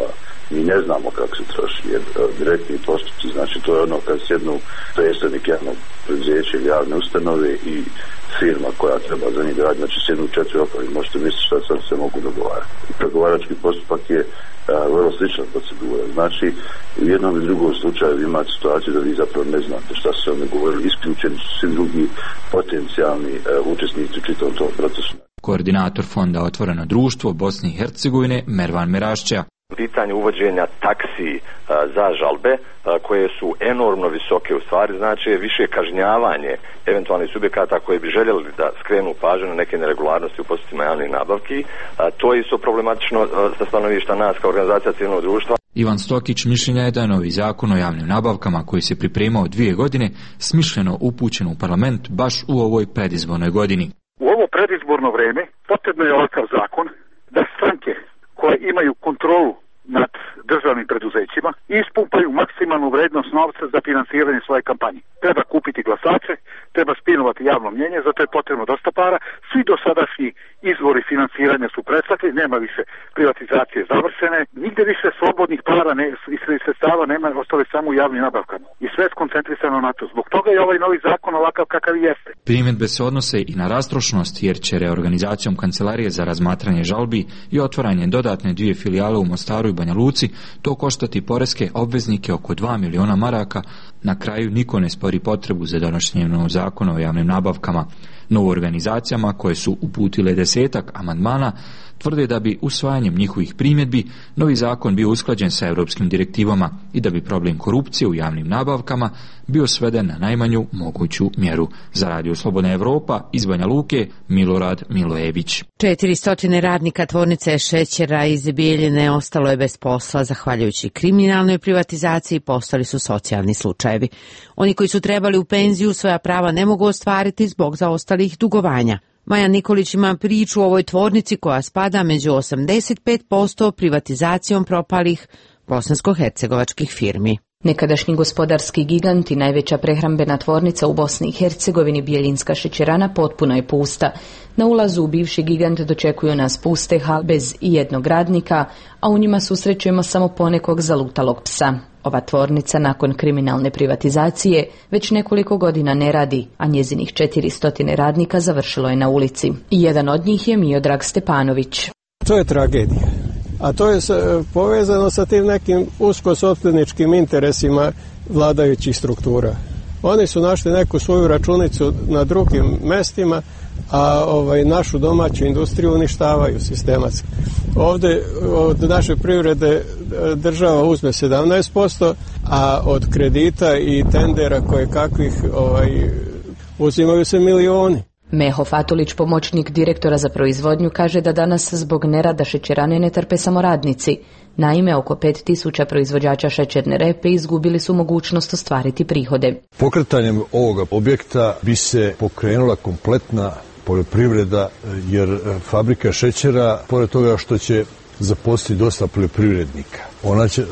mi ne znamo kako se troši, jer direktni postupci, znači to je ono kad sjednu predstavnik javnog preduzeća ili javne ustanove i firma koja treba za njih raditi, znači sjednu četiri oka i možete misliti šta sad se mogu dogovarati. Pregovarački postupak je a, vrlo slična procedura, znači u jednom i drugom slučaju imate situaciju da vi zapravo ne znate šta se ovdje govorili, isključeni su svi drugi potencijalni a, učesnici u čitavom tom procesu. Koordinator fonda Otvoreno društvo Bosne i Hercegovine Mervan Merašća. Pitanje uvođenja taksi a, za žalbe a, koje su enormno visoke, u stvari znači više kažnjavanje eventualnih subjekata koji bi željeli da skrenu pažnju na neke neregularnosti u postupcima javnih nabavki. A, to je isto problematično a, sa stanovišta nas kao organizacija civilnog društva. Ivan Stokić mišljenja je da je novi zakon o javnim nabavkama koji se pripremao dvije godine smišljeno upućen u parlament baš u ovoj predizbornoj godini. U ovo predizborno vreme potrebno je ovakav zakon da stranke koje imaju kontrolu nad državnim preduzećima ispumpaju maksimalnu vrednost novca za finansiranje svoje kampanje. Treba kupiti glasače, treba spinovati javno mnjenje, zato je potrebno dosta para. Svi dosadašnji izvori finansiranja su prestakli, nema više privatizacije završene, nigde više slobodnih para ne, i sredstava nema, ostale samo u javnim nabavkama. I sve je skoncentrisano na to. Zbog toga je ovaj novi zakon ovakav kakav i jeste. Primjedbe se odnose i na rastrošnost, jer će reorganizacijom Kancelarije za razmatranje žalbi i otvaranje dodatne dvije filijale u Mostaru i Banja Luci to koštati poreske obveznike oko dva miliona maraka. Na kraju niko ne spori potrebu za donošenjem novog zakona o javnim nabavkama. No u organizacijama koje su uputile desetak amandmana tvrde da bi usvajanjem njihovih primjedbi novi zakon bio usklađen sa europskim direktivama i da bi problem korupcije u javnim nabavkama bio sveden na najmanju moguću mjeru. Za Radio Slobodna Evropa iz Banja Luke, Milorad Milojević. četiristo radnika tvornice šećera iz Bijeljine ostalo je bez posla. Zahvaljujući kriminalnoj privatizaciji postali su socijalni slučajevi. Oni koji su trebali u penziju svoja prava ne mogu ostvariti zbog zaostalih dugovanja. Maja Nikolić ima priču o ovoj tvornici koja spada među osamdeset pet posto privatizacijom propalih bosansko-hercegovačkih firmi. Nekadašnji gospodarski gigant i najveća prehrambena tvornica u Bosni i Hercegovini, Bijeljinska šećerana, potpuno je pusta. Na ulazu u bivši gigant dočekuju nas puste hale bez ijednog radnika, a u njima susrećujemo samo ponekog zalutalog psa. Ova tvornica nakon kriminalne privatizacije već nekoliko godina ne radi, a njezinih četiristo radnika završilo je na ulici. I jedan od njih je Miodrag Stepanović. To je tragedija. A to je povezano sa tim nekim usko-sopstveničkim interesima vladajućih struktura. Oni su našli neku svoju računicu na drugim mestima, a ovaj, našu domaću industriju uništavaju sistematski. Ovdje od naše privrede država uzme sedamnaest posto, a od kredita i tendera koje kakvih ovaj, uzimaju se milioni. Meho Fatulić, pomoćnik direktora za proizvodnju, kaže da danas zbog nerada šećerane ne trpe samo radnici. Naime, oko pet tisuća proizvođača šećerne repe izgubili su mogućnost ostvariti prihode. Pokretanjem ovoga objekta bi se pokrenula kompletna poljoprivreda, jer fabrika šećera, pored toga što će zaposliti dosta poljoprivrednika, ona će e,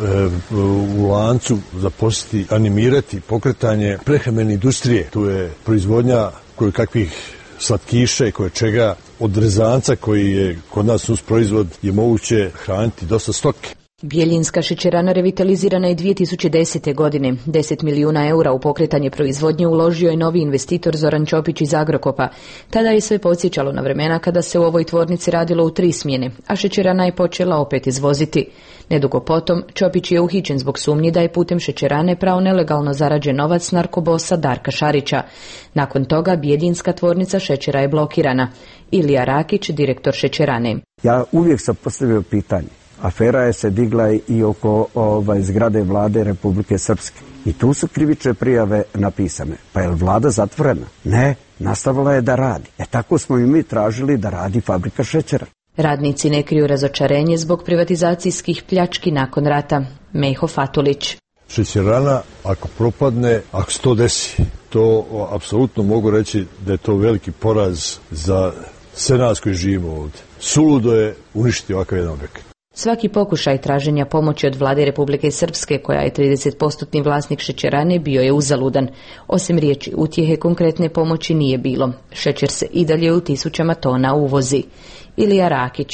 u lancu zaposliti, animirati pokretanje prehrambene industrije. Tu je proizvodnja koje kakvih slatkiša i koje čega, od rezanca koji je kod nas uz proizvod je moguće hraniti dosta stoke. Bijeljinska šećerana revitalizirana je dvije tisuće desete. godine. deset milijuna eura u pokretanje proizvodnje uložio je novi investitor Zoran Ćopić iz Agrokopa. Tada je sve podsjećalo na vremena kada se u ovoj tvornici radilo u tri smjene, a šećerana je počela opet izvoziti. Nedugo potom, Ćopić je uhićen zbog sumnji da je putem šećerane prao nelegalno zarađen novac narkobosa Darka Šarića. Nakon toga Bijeljinska tvornica šećera je blokirana. Ilija Rakić, direktor šećerane. Ja uvijek sam postavio pitanje. Afera je se digla i oko ovaj, zgrade vlade Republike Srpske. I tu su krivične prijave napisane. Pa je li vlada zatvorena? Ne, nastavila je da radi. E tako smo i mi tražili da radi fabrika šećera. Radnici ne kriju razočarenje zbog privatizacijskih pljački nakon rata. Meho Fatulić. Šećerana, ako propadne, ako se to desi, to apsolutno mogu reći da je to veliki poraz za sve nas koji živimo ovdje. Suludo je uništiti ovakav jedan objekat. Svaki pokušaj traženja pomoći od vlade Republike Srpske, koja je trideset posto vlasnik šećerane, bio je uzaludan. Osim riječi utjehe, konkretne pomoći nije bilo. Šećer se i dalje u tisućama tona uvozi. Ilija Rakić.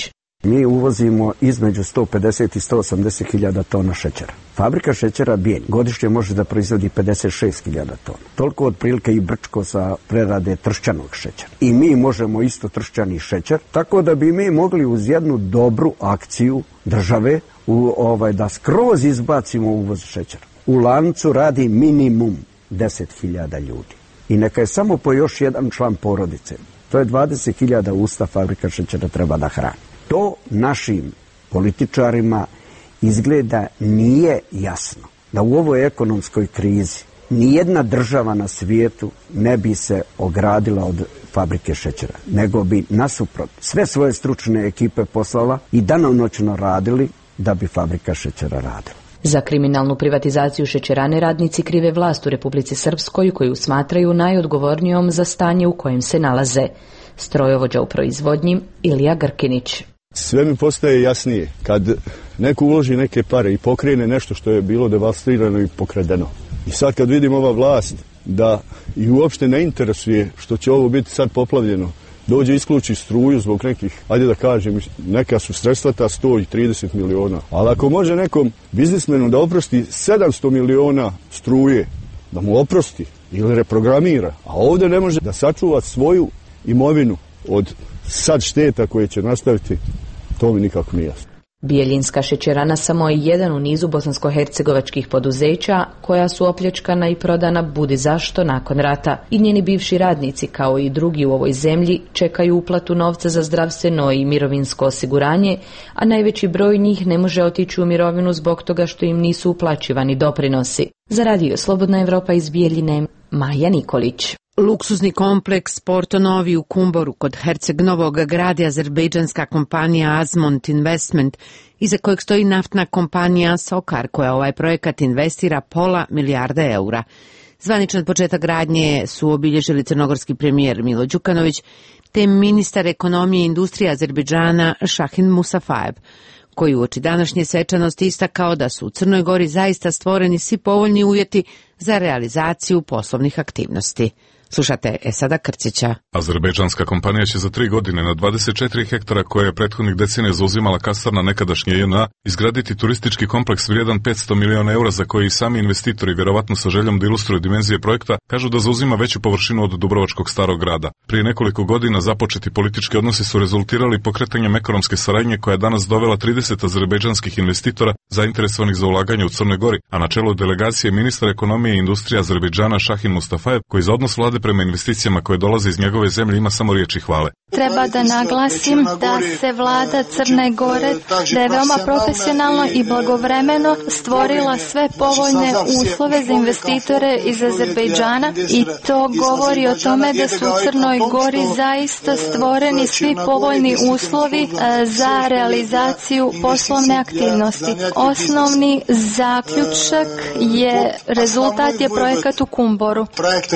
Mi uvozimo između sto pedeset i sto osamdeset hiljada tona šećera. Fabrika šećera Bijelj godišnje može da proizvodi pedeset šest hiljada tona. Toliko otprilike i Brčko sa prerade tršćanog šećera. I mi možemo isto tršćani šećer, tako da bi mi mogli uz jednu dobru akciju države u, ovaj, da skroz izbacimo uvoz šećera. U lancu radi minimum deset hiljada ljudi. I neka je samo po još jedan član porodice. To je dvadeset hiljada usta fabrika šećera treba da hrani. To našim političarima izgleda nije jasno. Da u ovoj ekonomskoj krizi nijedna država na svijetu ne bi se ogradila od fabrike šećera, nego bi nasuprot sve svoje stručne ekipe poslala i danonoćno radili da bi fabrika šećera radila. Za kriminalnu privatizaciju šećerane radnici krive vlast u Republici Srpskoj, koju smatraju najodgovornijom za stanje u kojem se nalaze. Strojovođa u proizvodnji Ilija Grkinić. Sve mi postaje jasnije kad neko uloži neke pare i pokrene nešto što je bilo devastirano i pokradeno. I sad kad vidim ova vlast da i uopšte ne interesuje što će ovo biti sad poplavljeno, dođe isključi struju zbog nekih, ajde da kažem, neka su sredstva ta sto trideset miliona. Ali ako može nekom biznismenu da oprosti sedamsto miliona struje, da mu oprosti ili reprogramira, a ovdje ne može da sačuva svoju imovinu od sad šteta koje će nastaviti, to mi nikako nije jasno. Bijeljinska šećerana samo je jedan u nizu bosansko-hercegovačkih poduzeća koja su opljačkana i prodana budi zašto nakon rata. I njeni bivši radnici, kao i drugi u ovoj zemlji, čekaju uplatu novca za zdravstveno i mirovinsko osiguranje, a najveći broj njih ne može otići u mirovinu zbog toga što im nisu uplaćivani doprinosi. Za radio Slobodna Evropa iz Bijeljine, Maja Nikolić. Luksuzni kompleks Porto Novi u Kumboru kod Herceg Novog gradi azerbejdžanska kompanija Azmont Investment, iza kojeg stoji naftna kompanija Sokar, koja ovaj projekat investira pola milijarde eura. Zvaničan početak gradnje su obilježili crnogorski premijer Milo Đukanović te ministar ekonomije i industrije Azerbejdžana Šahin Musafajev, koji uoči današnje svečanosti istakao da su u Crnoj Gori zaista stvoreni svi povoljni uvjeti za realizaciju poslovnih aktivnosti. Slušate Esada Krcića. Azerbejdžanska kompanija će za tri godine na dvadeset četiri hektara koje je prethodnih decenija zauzimala kasarna nekadašnje J N A izgraditi turistički kompleks vrijedan petsto miliona eura za koji sami investitori, vjerovatno sa željom da ilustruju dimenzije projekta, kažu da zauzima veću površinu od Dubrovačkog starog grada. Prije nekoliko godina započeti politički odnosi su rezultirali pokretanjem ekonomske saradnje koja je danas dovela trideset azerbejdžanskih investitora zainteresovanih za ulaganje u Crnoj Gori, a na čelu delegacije ministar ekonomije i industrije Azerbejdžana Šahin Mustafajev, koji za odnos vlade prema investicijama koje dolaze iz njegove zemlje ima samo riječi hvale. Treba da naglasim da se vlada Crne Gore, da je veoma profesionalno i blagovremeno stvorila sve povoljne uslove za investitore iz Azerbejdžana i to govori o tome da su u Crnoj Gori zaista stvoreni svi povoljni uslovi za realizaciju poslovne aktivnosti. Osnovni zaključak je, rezultat je projekat u Kumboru.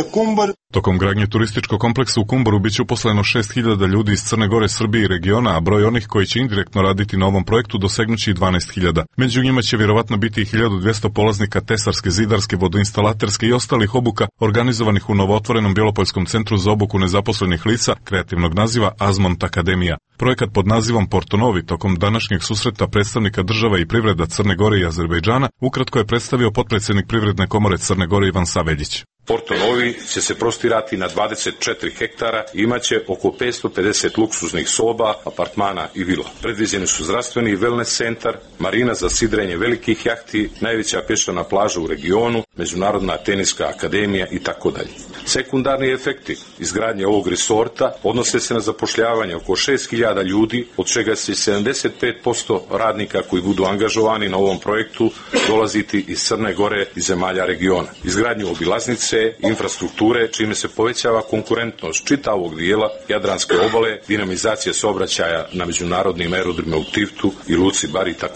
Tokom gradnje turističkog kompleksa u Kumboru biće uposleno šest hiljada ljudi iz Crne Gore, Srbije i regiona, a broj onih koji će indirektno raditi na ovom projektu dosegnući dvanaest hiljada. Među njima će vjerovatno biti i hiljadu dvjesto polaznika tesarske, zidarske, vodoinstalaterske i ostalih obuka organizovanih u novootvorenom Bjelopoljskom centru za obuku nezaposlenih lica, kreativnog naziva Azmont Akademija. Projekat pod nazivom Porto Novi tokom današnjeg susreta predstavnika država i privreda Crne Gore i Azerbejdžana ukratko je predstavio potpredsjednik Privredne komore Crne Gore Ivan Saveljić. Porto Novi će se prostirati na dvadeset četiri hektara i imaće oko petsto pedeset luksuznih soba, apartmana i vila. Predviđeni su zdravstveni i wellness centar, marina za sidrenje velikih jahti, najveća pješčana plaža u regionu, međunarodna teniska akademija i tako dalje. Sekundarni efekti izgradnje ovog resorta odnose se na zapošljavanje oko šest hiljada ljudi, od čega će sedamdeset pet posto radnika koji budu angažovani na ovom projektu dolaziti iz Crne Gore i zemalja regiona. Izgradnju obilaznice, infrastrukture, čime se povećava konkurentnost čitavog dijela Jadranske obale, dinamizacija saobraćaja na međunarodnim aerodromima u Tivtu i Luci Bar i tako dalje.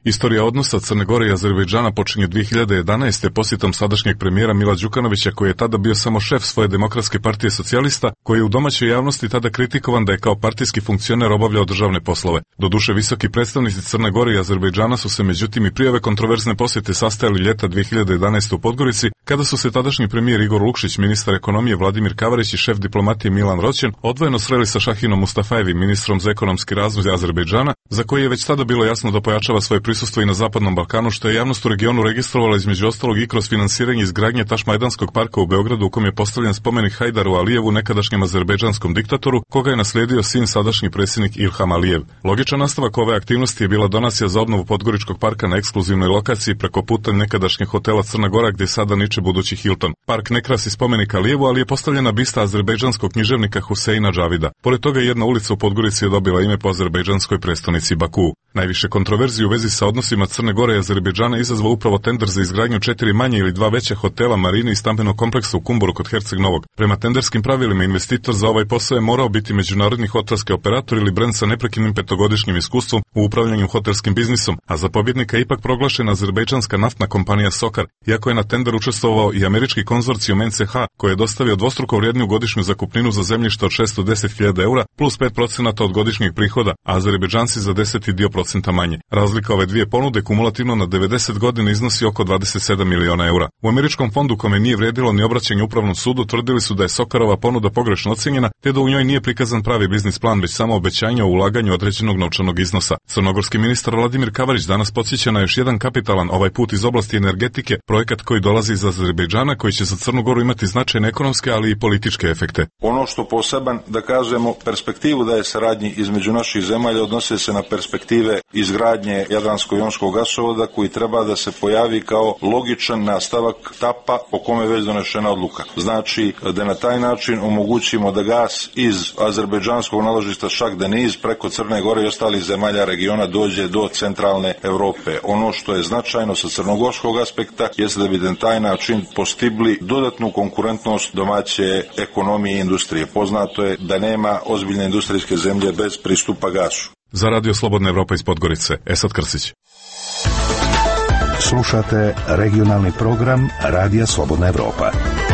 Istorija odnosa Crne Gore i Azerbejdžana počinje dvije hiljade jedanaeste. posjetom sadašnjeg premijera Mila Đukanovića, koji je tada bio samo šef svoje Demokratske partije socijalista, koji je u domaćoj javnosti tada kritikovan da je kao partijski funkcioner obavljao državne poslove. Doduše, visoki predstavnici Crne Gore i Azerbejdžana su se međutim i prije ove kontroverzne posjete sastajali ljeta dvije hiljade jedanaeste. u Podgorici, kada su se tadašnji premijer Igor Lukšić, ministar ekonomije Vladimir Kavarić i šef diplomatije Milan Roćen odvojeno sreli sa Šahinom Mustafajevim, ministrom za ekonomski razvoj Azerbejdžana, za koji je već tada bilo jasno da pojačava svoje prisustvo i na Zapadnom Balkanu, što je javnost u regionu registrovala između ostalog i kroz finansiranje izgradnje Tašmajdanskog parka u Beogradu, u kom je postavljen spomenik Hajdaru Alijevu, nekadašnjem azerbejdžanskom diktatoru, koga je naslijedio sin sadašnji predsjednik Ilham Alijev. Logičan nastavak ove aktivnosti je bila donacija za obnovu Podgoričkog parka na ekskluzivnoj lokaciji preko puta nekadašnjeg hotela Crna Gora, gdje sada niče budući Hilton. Park ne krasi spomenik Alijevu, ali je postavljena bista azerbejdžanskog književnika Huseina Džavida. Pored toga jedna ulica u Podgorici je dobila ime po azerbejdžanskoj prestonici Baku. Najviše kontroverzije u vezi sa odnosima Crne Gore i Azerbejdžana izazvao upravo tender za izgradnju četiri manje ili dva veća hotela, marine i stambenog kompleksa u Kumboru kod Herceg Novog. Prema tenderskim pravilima investitor za ovaj posao je morao biti međunarodni hotelski operator ili brend sa neprekidnim petogodišnjim iskustvom u upravljanju hotelskim biznisom, a za pobjednika je ipak proglašena azerbejdžanska naftna kompanija Sokar, iako je na tender učestvovao i američki konzorcijum N C H, koji je dostavio dvostruko vrijedniju godišnju zakupninu za zemljište od šessto deset hiljada eura plus pet procenata od godišnjeg prihoda, a Azerbejdžanci za deset dio procenta manje. Razlika ove dvije ponude kumulativno na devedeset godina iznosi oko dvadeset sedam miliona eura. U američkom fondu, kome nije vrijedilo ni obraćanje upravnom sudu, tvrdili su da je Sokarova ponuda pogrešno ocjenjena, te da u njoj nije prikazan pravi biznis plan, već samo obećanje o ulaganju određenog novčanog iznosa. Crnogorski ministar Vladimir Kavarić danas podsjeća na još jedan kapitalan, ovaj put iz oblasti energetike, projekat koji dolazi iz Azerbejdžana, koji će za Crnu Goru imati značajne ekonomske, ali i političke efekte. Ono što poseban, da kažemo, perspektivu daje saradnji između naših zemalja odnose se na perspektive izgradnje Jadransko-jonskog gasovoda, koji treba da se pojavi kao logičan nastavak tapa po kome je već donešena odluka. Znači da na taj način omogućimo da gas iz azerbejdžanskog naložišta Šak Deniz preko Crne Gore i ostalih zemalja regiona dođe do centralne Evrope. Ono što je značajno sa crnogorskog aspekta jeste da bi na taj način postigli dodatnu konkurentnost domaće ekonomije i industrije. Poznato je da nema ozbiljne industrijske zemlje bez pristupa gasu. Za Radio Slobodna Evropa iz Podgorice, Esad Krsić. Slušate regionalni program Radija Slobodna Evropa.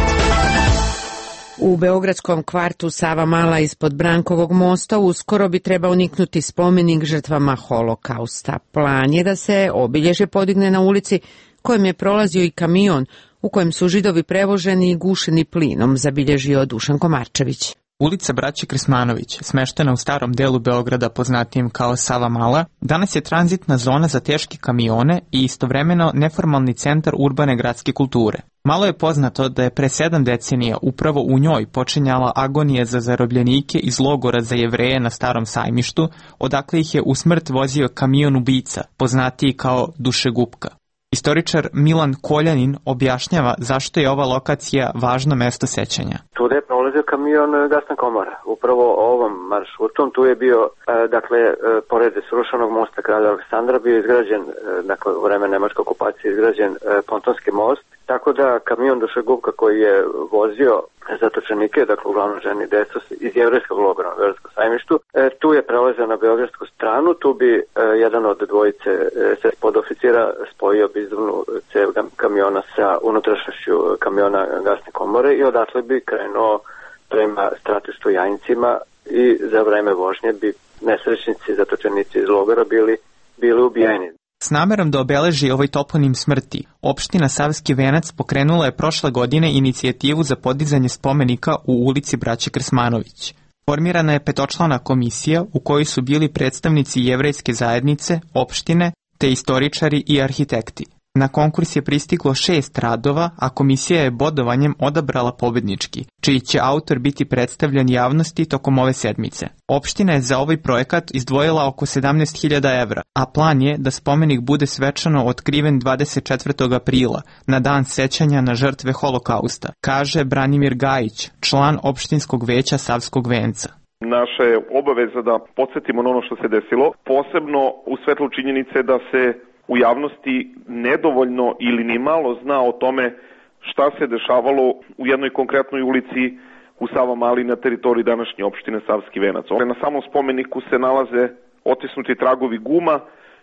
U beogradskom kvartu Sava Mala ispod Brankovog mosta uskoro bi trebao niknuti spomenik žrtvama Holokausta. Plan je da se obilježje podigne na ulici kojem je prolazio i kamion u kojem su Židovi prevoženi i gušeni plinom, zabilježio Dušan Komarčević. Ulica Braće Krsmanović, smeštena u starom delu Beograda poznatijem kao Sava Mala, danas je tranzitna zona za teške kamione i istovremeno neformalni centar urbane gradske kulture. Malo je poznato da je pre sedam decenija upravo u njoj počinjala agonija za zarobljenike iz logora za Jevreje na Starom Sajmištu, odakle ih je u smrt vozio kamion ubica, poznatiji kao Dušegupka. Istoričar Milan Koljanin objašnjava zašto je ova lokacija važno mesto sećanja. Tude je prolazio kamion gasna komora. Upravo ovom maršrutom tu je bio, dakle, pored srušenog mosta Kralja Aleksandra bio izgrađen, dakle, u vreme nemačke okupacije izgrađen pontonski most. Tako da kamion Dušegupka koji je vozio zatočenike, dakle uglavnom ženi i decu iz jevrejskog logora na Beogradskom Sajmištu, tu je prelazio na beogradsku stranu, tu bi jedan od dvojice se podoficira spojio bizdovnu cev kamiona sa unutrašnjošću kamiona gasne komore i odatle bi krenuo prema stratištu Jajincima i za vreme vožnje bi nesrećnici, zatočenici iz logora bili, bili ubijeni. S namerom da obeleži ovaj toponim smrti, opština Savski Venac pokrenula je prošle godine inicijativu za podizanje spomenika u ulici Braće Krsmanović. Formirana je petočlana komisija u kojoj su bili predstavnici jevrejske zajednice, opštine, te istoričari i arhitekti. Na konkurs je pristiglo šest radova, a komisija je bodovanjem odabrala pobednički, čiji će autor biti predstavljen javnosti tokom ove sedmice. Opština je za ovaj projekat izdvojila oko sedamnaest hiljada evra, a plan je da spomenik bude svečano otkriven dvadeset četvrtog aprila, na dan sećanja na žrtve Holokausta, kaže Branimir Gajić, član opštinskog veća Savskog Venca. Naša je obaveza da podsjetimo na ono što se desilo, posebno u svetlu činjenice da se u javnosti nedovoljno ili ni malo zna o tome šta se dešavalo u jednoj konkretnoj ulici u Sava Mali na teritoriji današnje opštine Savski Venac. Na samom spomeniku se nalaze otisnuti tragovi guma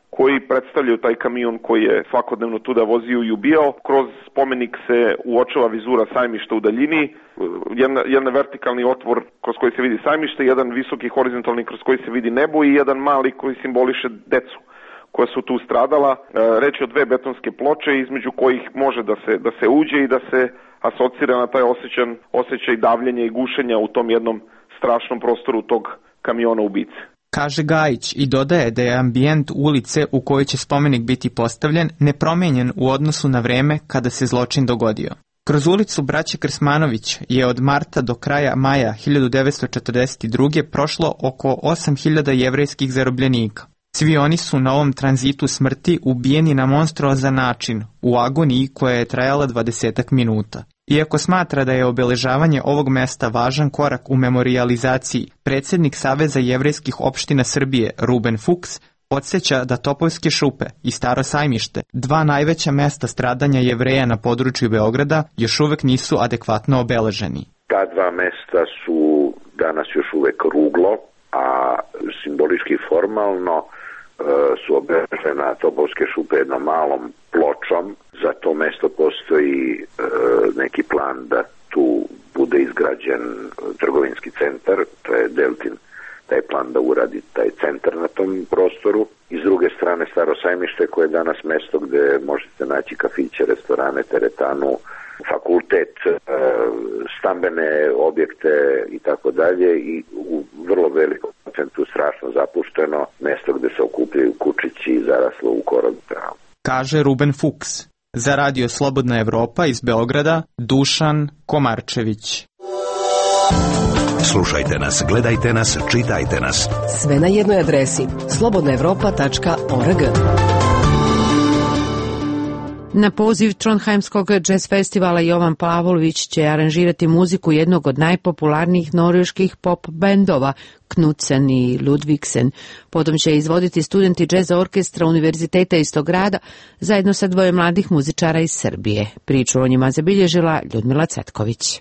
koji predstavljaju taj kamion koji je svakodnevno tuda vozio i ubijao. Kroz spomenik se uočava vizura sajmišta u daljini, jedan, jedan vertikalni otvor kroz koji se vidi sajmište, jedan visoki horizontalni kroz koji se vidi nebo i jedan mali koji simboliše decu koja su tu stradala. Reč je o dve betonske ploče između kojih može da se, da se uđe i da se asocira na taj osjećan, osjećaj davljenja i gušenja u tom jednom strašnom prostoru tog kamiona ubice. Kaže Gajić i dodaje da je ambijent ulice u kojoj će spomenik biti postavljen nepromenjen u odnosu na vreme kada se zločin dogodio. Kroz ulicu Braće Krsmanović je od marta do kraja maja hiljadu devetsto četrdeset druge prošlo oko osam hiljada jevrejskih zarobljenika. Svi oni su na ovom tranzitu smrti ubijeni na monstruozan način, u agoniji koja je trajala dvadesetak minuta. Iako smatra da je obeležavanje ovog mesta važan korak u memorijalizaciji, predsjednik Saveza jevrejskih opština Srbije Ruben Fuchs podsjeća da Topovske šupe i Staro sajmište, dva najveća mesta stradanja Jevreja na području Beograda, još uvek nisu adekvatno obeleženi. Ta dva mesta su danas još uvek ruglo, a simbolički formalno su obeležena Topovske šupe jednom malom pločom. Za to mesto postoji e, neki plan da tu bude izgrađen trgovinski centar, to je Deltin, taj plan da uradi taj centar na tom prostoru. I s druge strane Staro sajmište koje je danas mesto gde možete naći kafiće, restorane, teretanu, fakultet, e, stambene objekte i tako dalje i u vrlo velikom procentu strašno zapušteno mesto gde se okupljaju kučići i zaraslo u korov travu. Kaže Ruben Fuchs. Za Radio Slobodna Evropa iz Beograda, Dušan Komarčević. Slušajte nas, gledajte nas, čitajte nas. Sve na jednoj adresi slobodna evropa tačka org. Na poziv Trondheimskog jazz festivala Jovan Pavlović će aranžirati muziku jednog od najpopularnijih norveških pop bendova, Knudsen i Ludvigsen. Potom će izvoditi studenti jazz orkestra Univerziteta istog grada zajedno sa dvoje mladih muzičara iz Srbije. Priču o njima zabilježila Ljudmila Cvetković.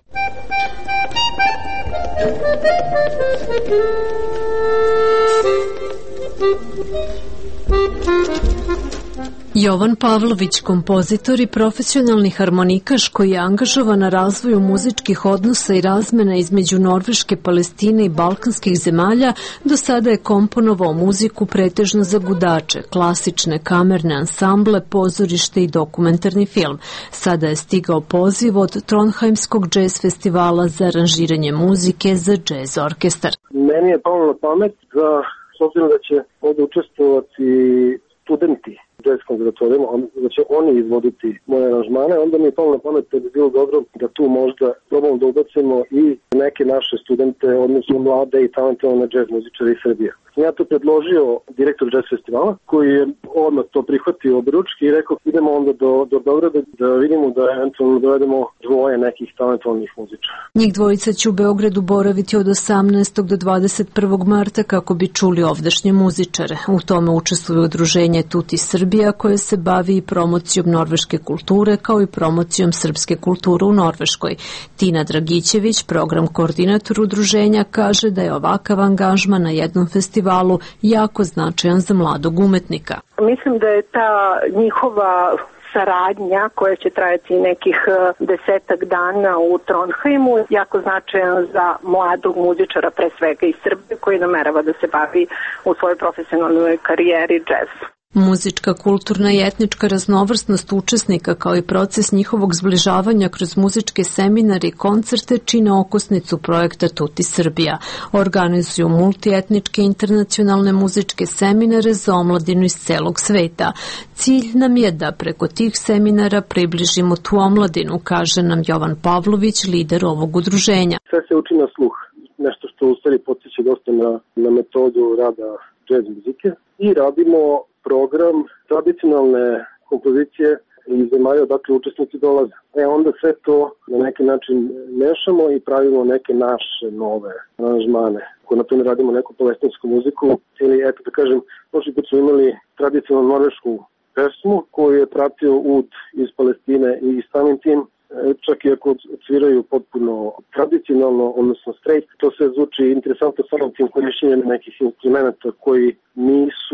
Jovan Pavlović, kompozitor i profesionalni harmonikaš koji je angažovan na razvoju muzičkih odnosa i razmena između Norveške, Palestine i balkanskih zemalja, do sada je komponovao muziku pretežno za gudače, klasične kamerne ansamble, pozorište i dokumentarni film. Sada je stigao poziv od Trondheimskog jazz festivala za aranžiranje muzike za jazz orkestar. Meni je palo na pamet da, s obzirom da će ovdje učestvovati studenti jazz konzervatorijuma, da će oni izvoditi moje aranžmane, onda mi je palo na pamet da bi bilo dobro da tu možda probamo da ubacimo i neke naše studente, odnosno mlade i talentovane jazz muzičare iz Srbije. Ja to predložio direktor jazz festivala, koji je odmah to prihvatio obručki i rekao idemo onda do, do Beograda da vidimo da eventualno dovedemo dvoje nekih talentovanih muzičara. Njih dvojica će u Beogradu boraviti od osamnaestog do dvadeset prvog marta kako bi čuli ovdašnje muzičare. U tome učestvuju udruženje Tuti Srbija koje se bavi i promocijom norveške kulture kao i promocijom srpske kulture u Norveškoj. Tina Dragićević, program koordinator udruženja, kaže da je ovakav angažman na jednom festivalu jako značajan za mladog umetnika. Mislim da je ta njihova saradnja koja će trajati nekih desetak dana u Trondheimu jako značajan za mladog muzičara, pre svega iz Srbije, koji namerava da se bavi u svojoj profesionalnoj karijeri džezom. Muzička, kulturna i etnička raznovrsnost učesnika kao i proces njihovog zbližavanja kroz muzičke seminare i koncerte čine okosnicu projekta Tuti Srbija. Organizuju multietničke internacionalne muzičke seminare za omladinu iz celog sveta. Cilj nam je da preko tih seminara približimo tu omladinu, kaže nam Jovan Pavlović, lider ovog udruženja. Sve se uči na sluh, nešto što u stvari podsjeća dosta na, na metodu rada jazz muzike i radimo program tradicionalne kompozicije iz zemalja odakle učesnici dolaze. E onda sve to na neki način mešamo i pravimo neke naše nove aranžmane. Ako na tome radimo neku palestinsku muziku ili, eto da kažem, prošli put smo imali tradicionalnu norvešku pesmu koju je pratio ud iz Palestine i samim tim čak i ako odsviraju potpuno tradicionalno, odnosno straight, to se zvuči interesantno samim tim korišćenjem nekih instrumenta koji nisu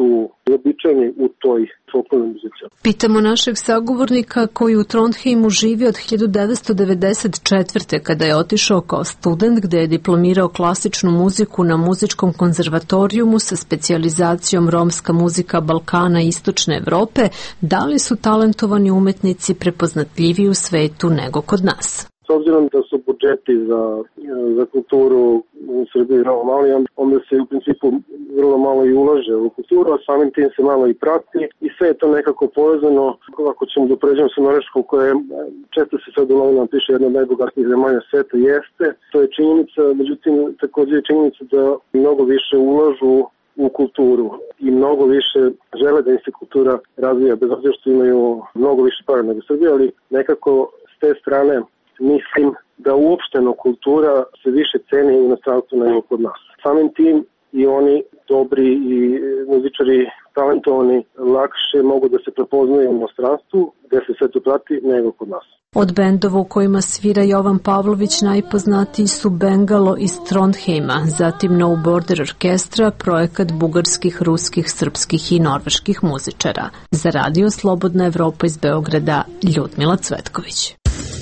uobičajeni u toj folklornoj muzici. Pitamo našeg sagovornika koji u Trondheimu živi od hiljadu devetsto devedeset četvrte. kada je otišao kao student gde je diplomirao klasičnu muziku na muzičkom konzervatorijumu sa specijalizacijom romska muzika Balkana i Istočne Evrope, da li su talentovani umetnici prepoznatljiviji u svetu nego kod nas? S obzirom da su budžeti za, za kulturu u Srbiji vrlo mali, onda se u principu vrlo malo i ulaže u kulturu, a samim tim se malo i prati i sve je to nekako povezano. Ako ćemo da upređemo sa Norveškom, koja je, često se sad u novinama piše, jedna od najbogatijih zemalja sveta, jeste, to je činjenica, međutim također je činjenica da mnogo više ulažu u kulturu i mnogo više žele da im se kultura razvija, bez obzira što imaju mnogo više para nego Srbije, ali nekako s te strane mislim da uopšteno kultura se više ceni u inostranstvu nego kod nas. Samim tim i oni dobri i muzičari talentovani lakše mogu da se prepoznaju u inostranstvu gde se sve to prati nego kod nas. Od bendova u kojima svira Jovan Pavlović najpoznatiji su Bengalo iz Trondheima, zatim No Border Orkestra, projekat bugarskih, ruskih, srpskih i norveških muzičara. Za Radio Slobodna Evropa iz Beograda, Ljudmila Cvetković.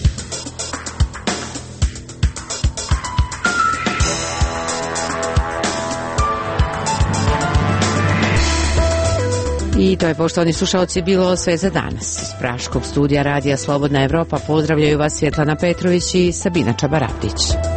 I to je, poštovani slušalci, bilo sve za danas. Iz Praškog studija Radija Slobodna Evropa pozdravljaju vas Svjetlana Petrović i Sabina Čabaratić.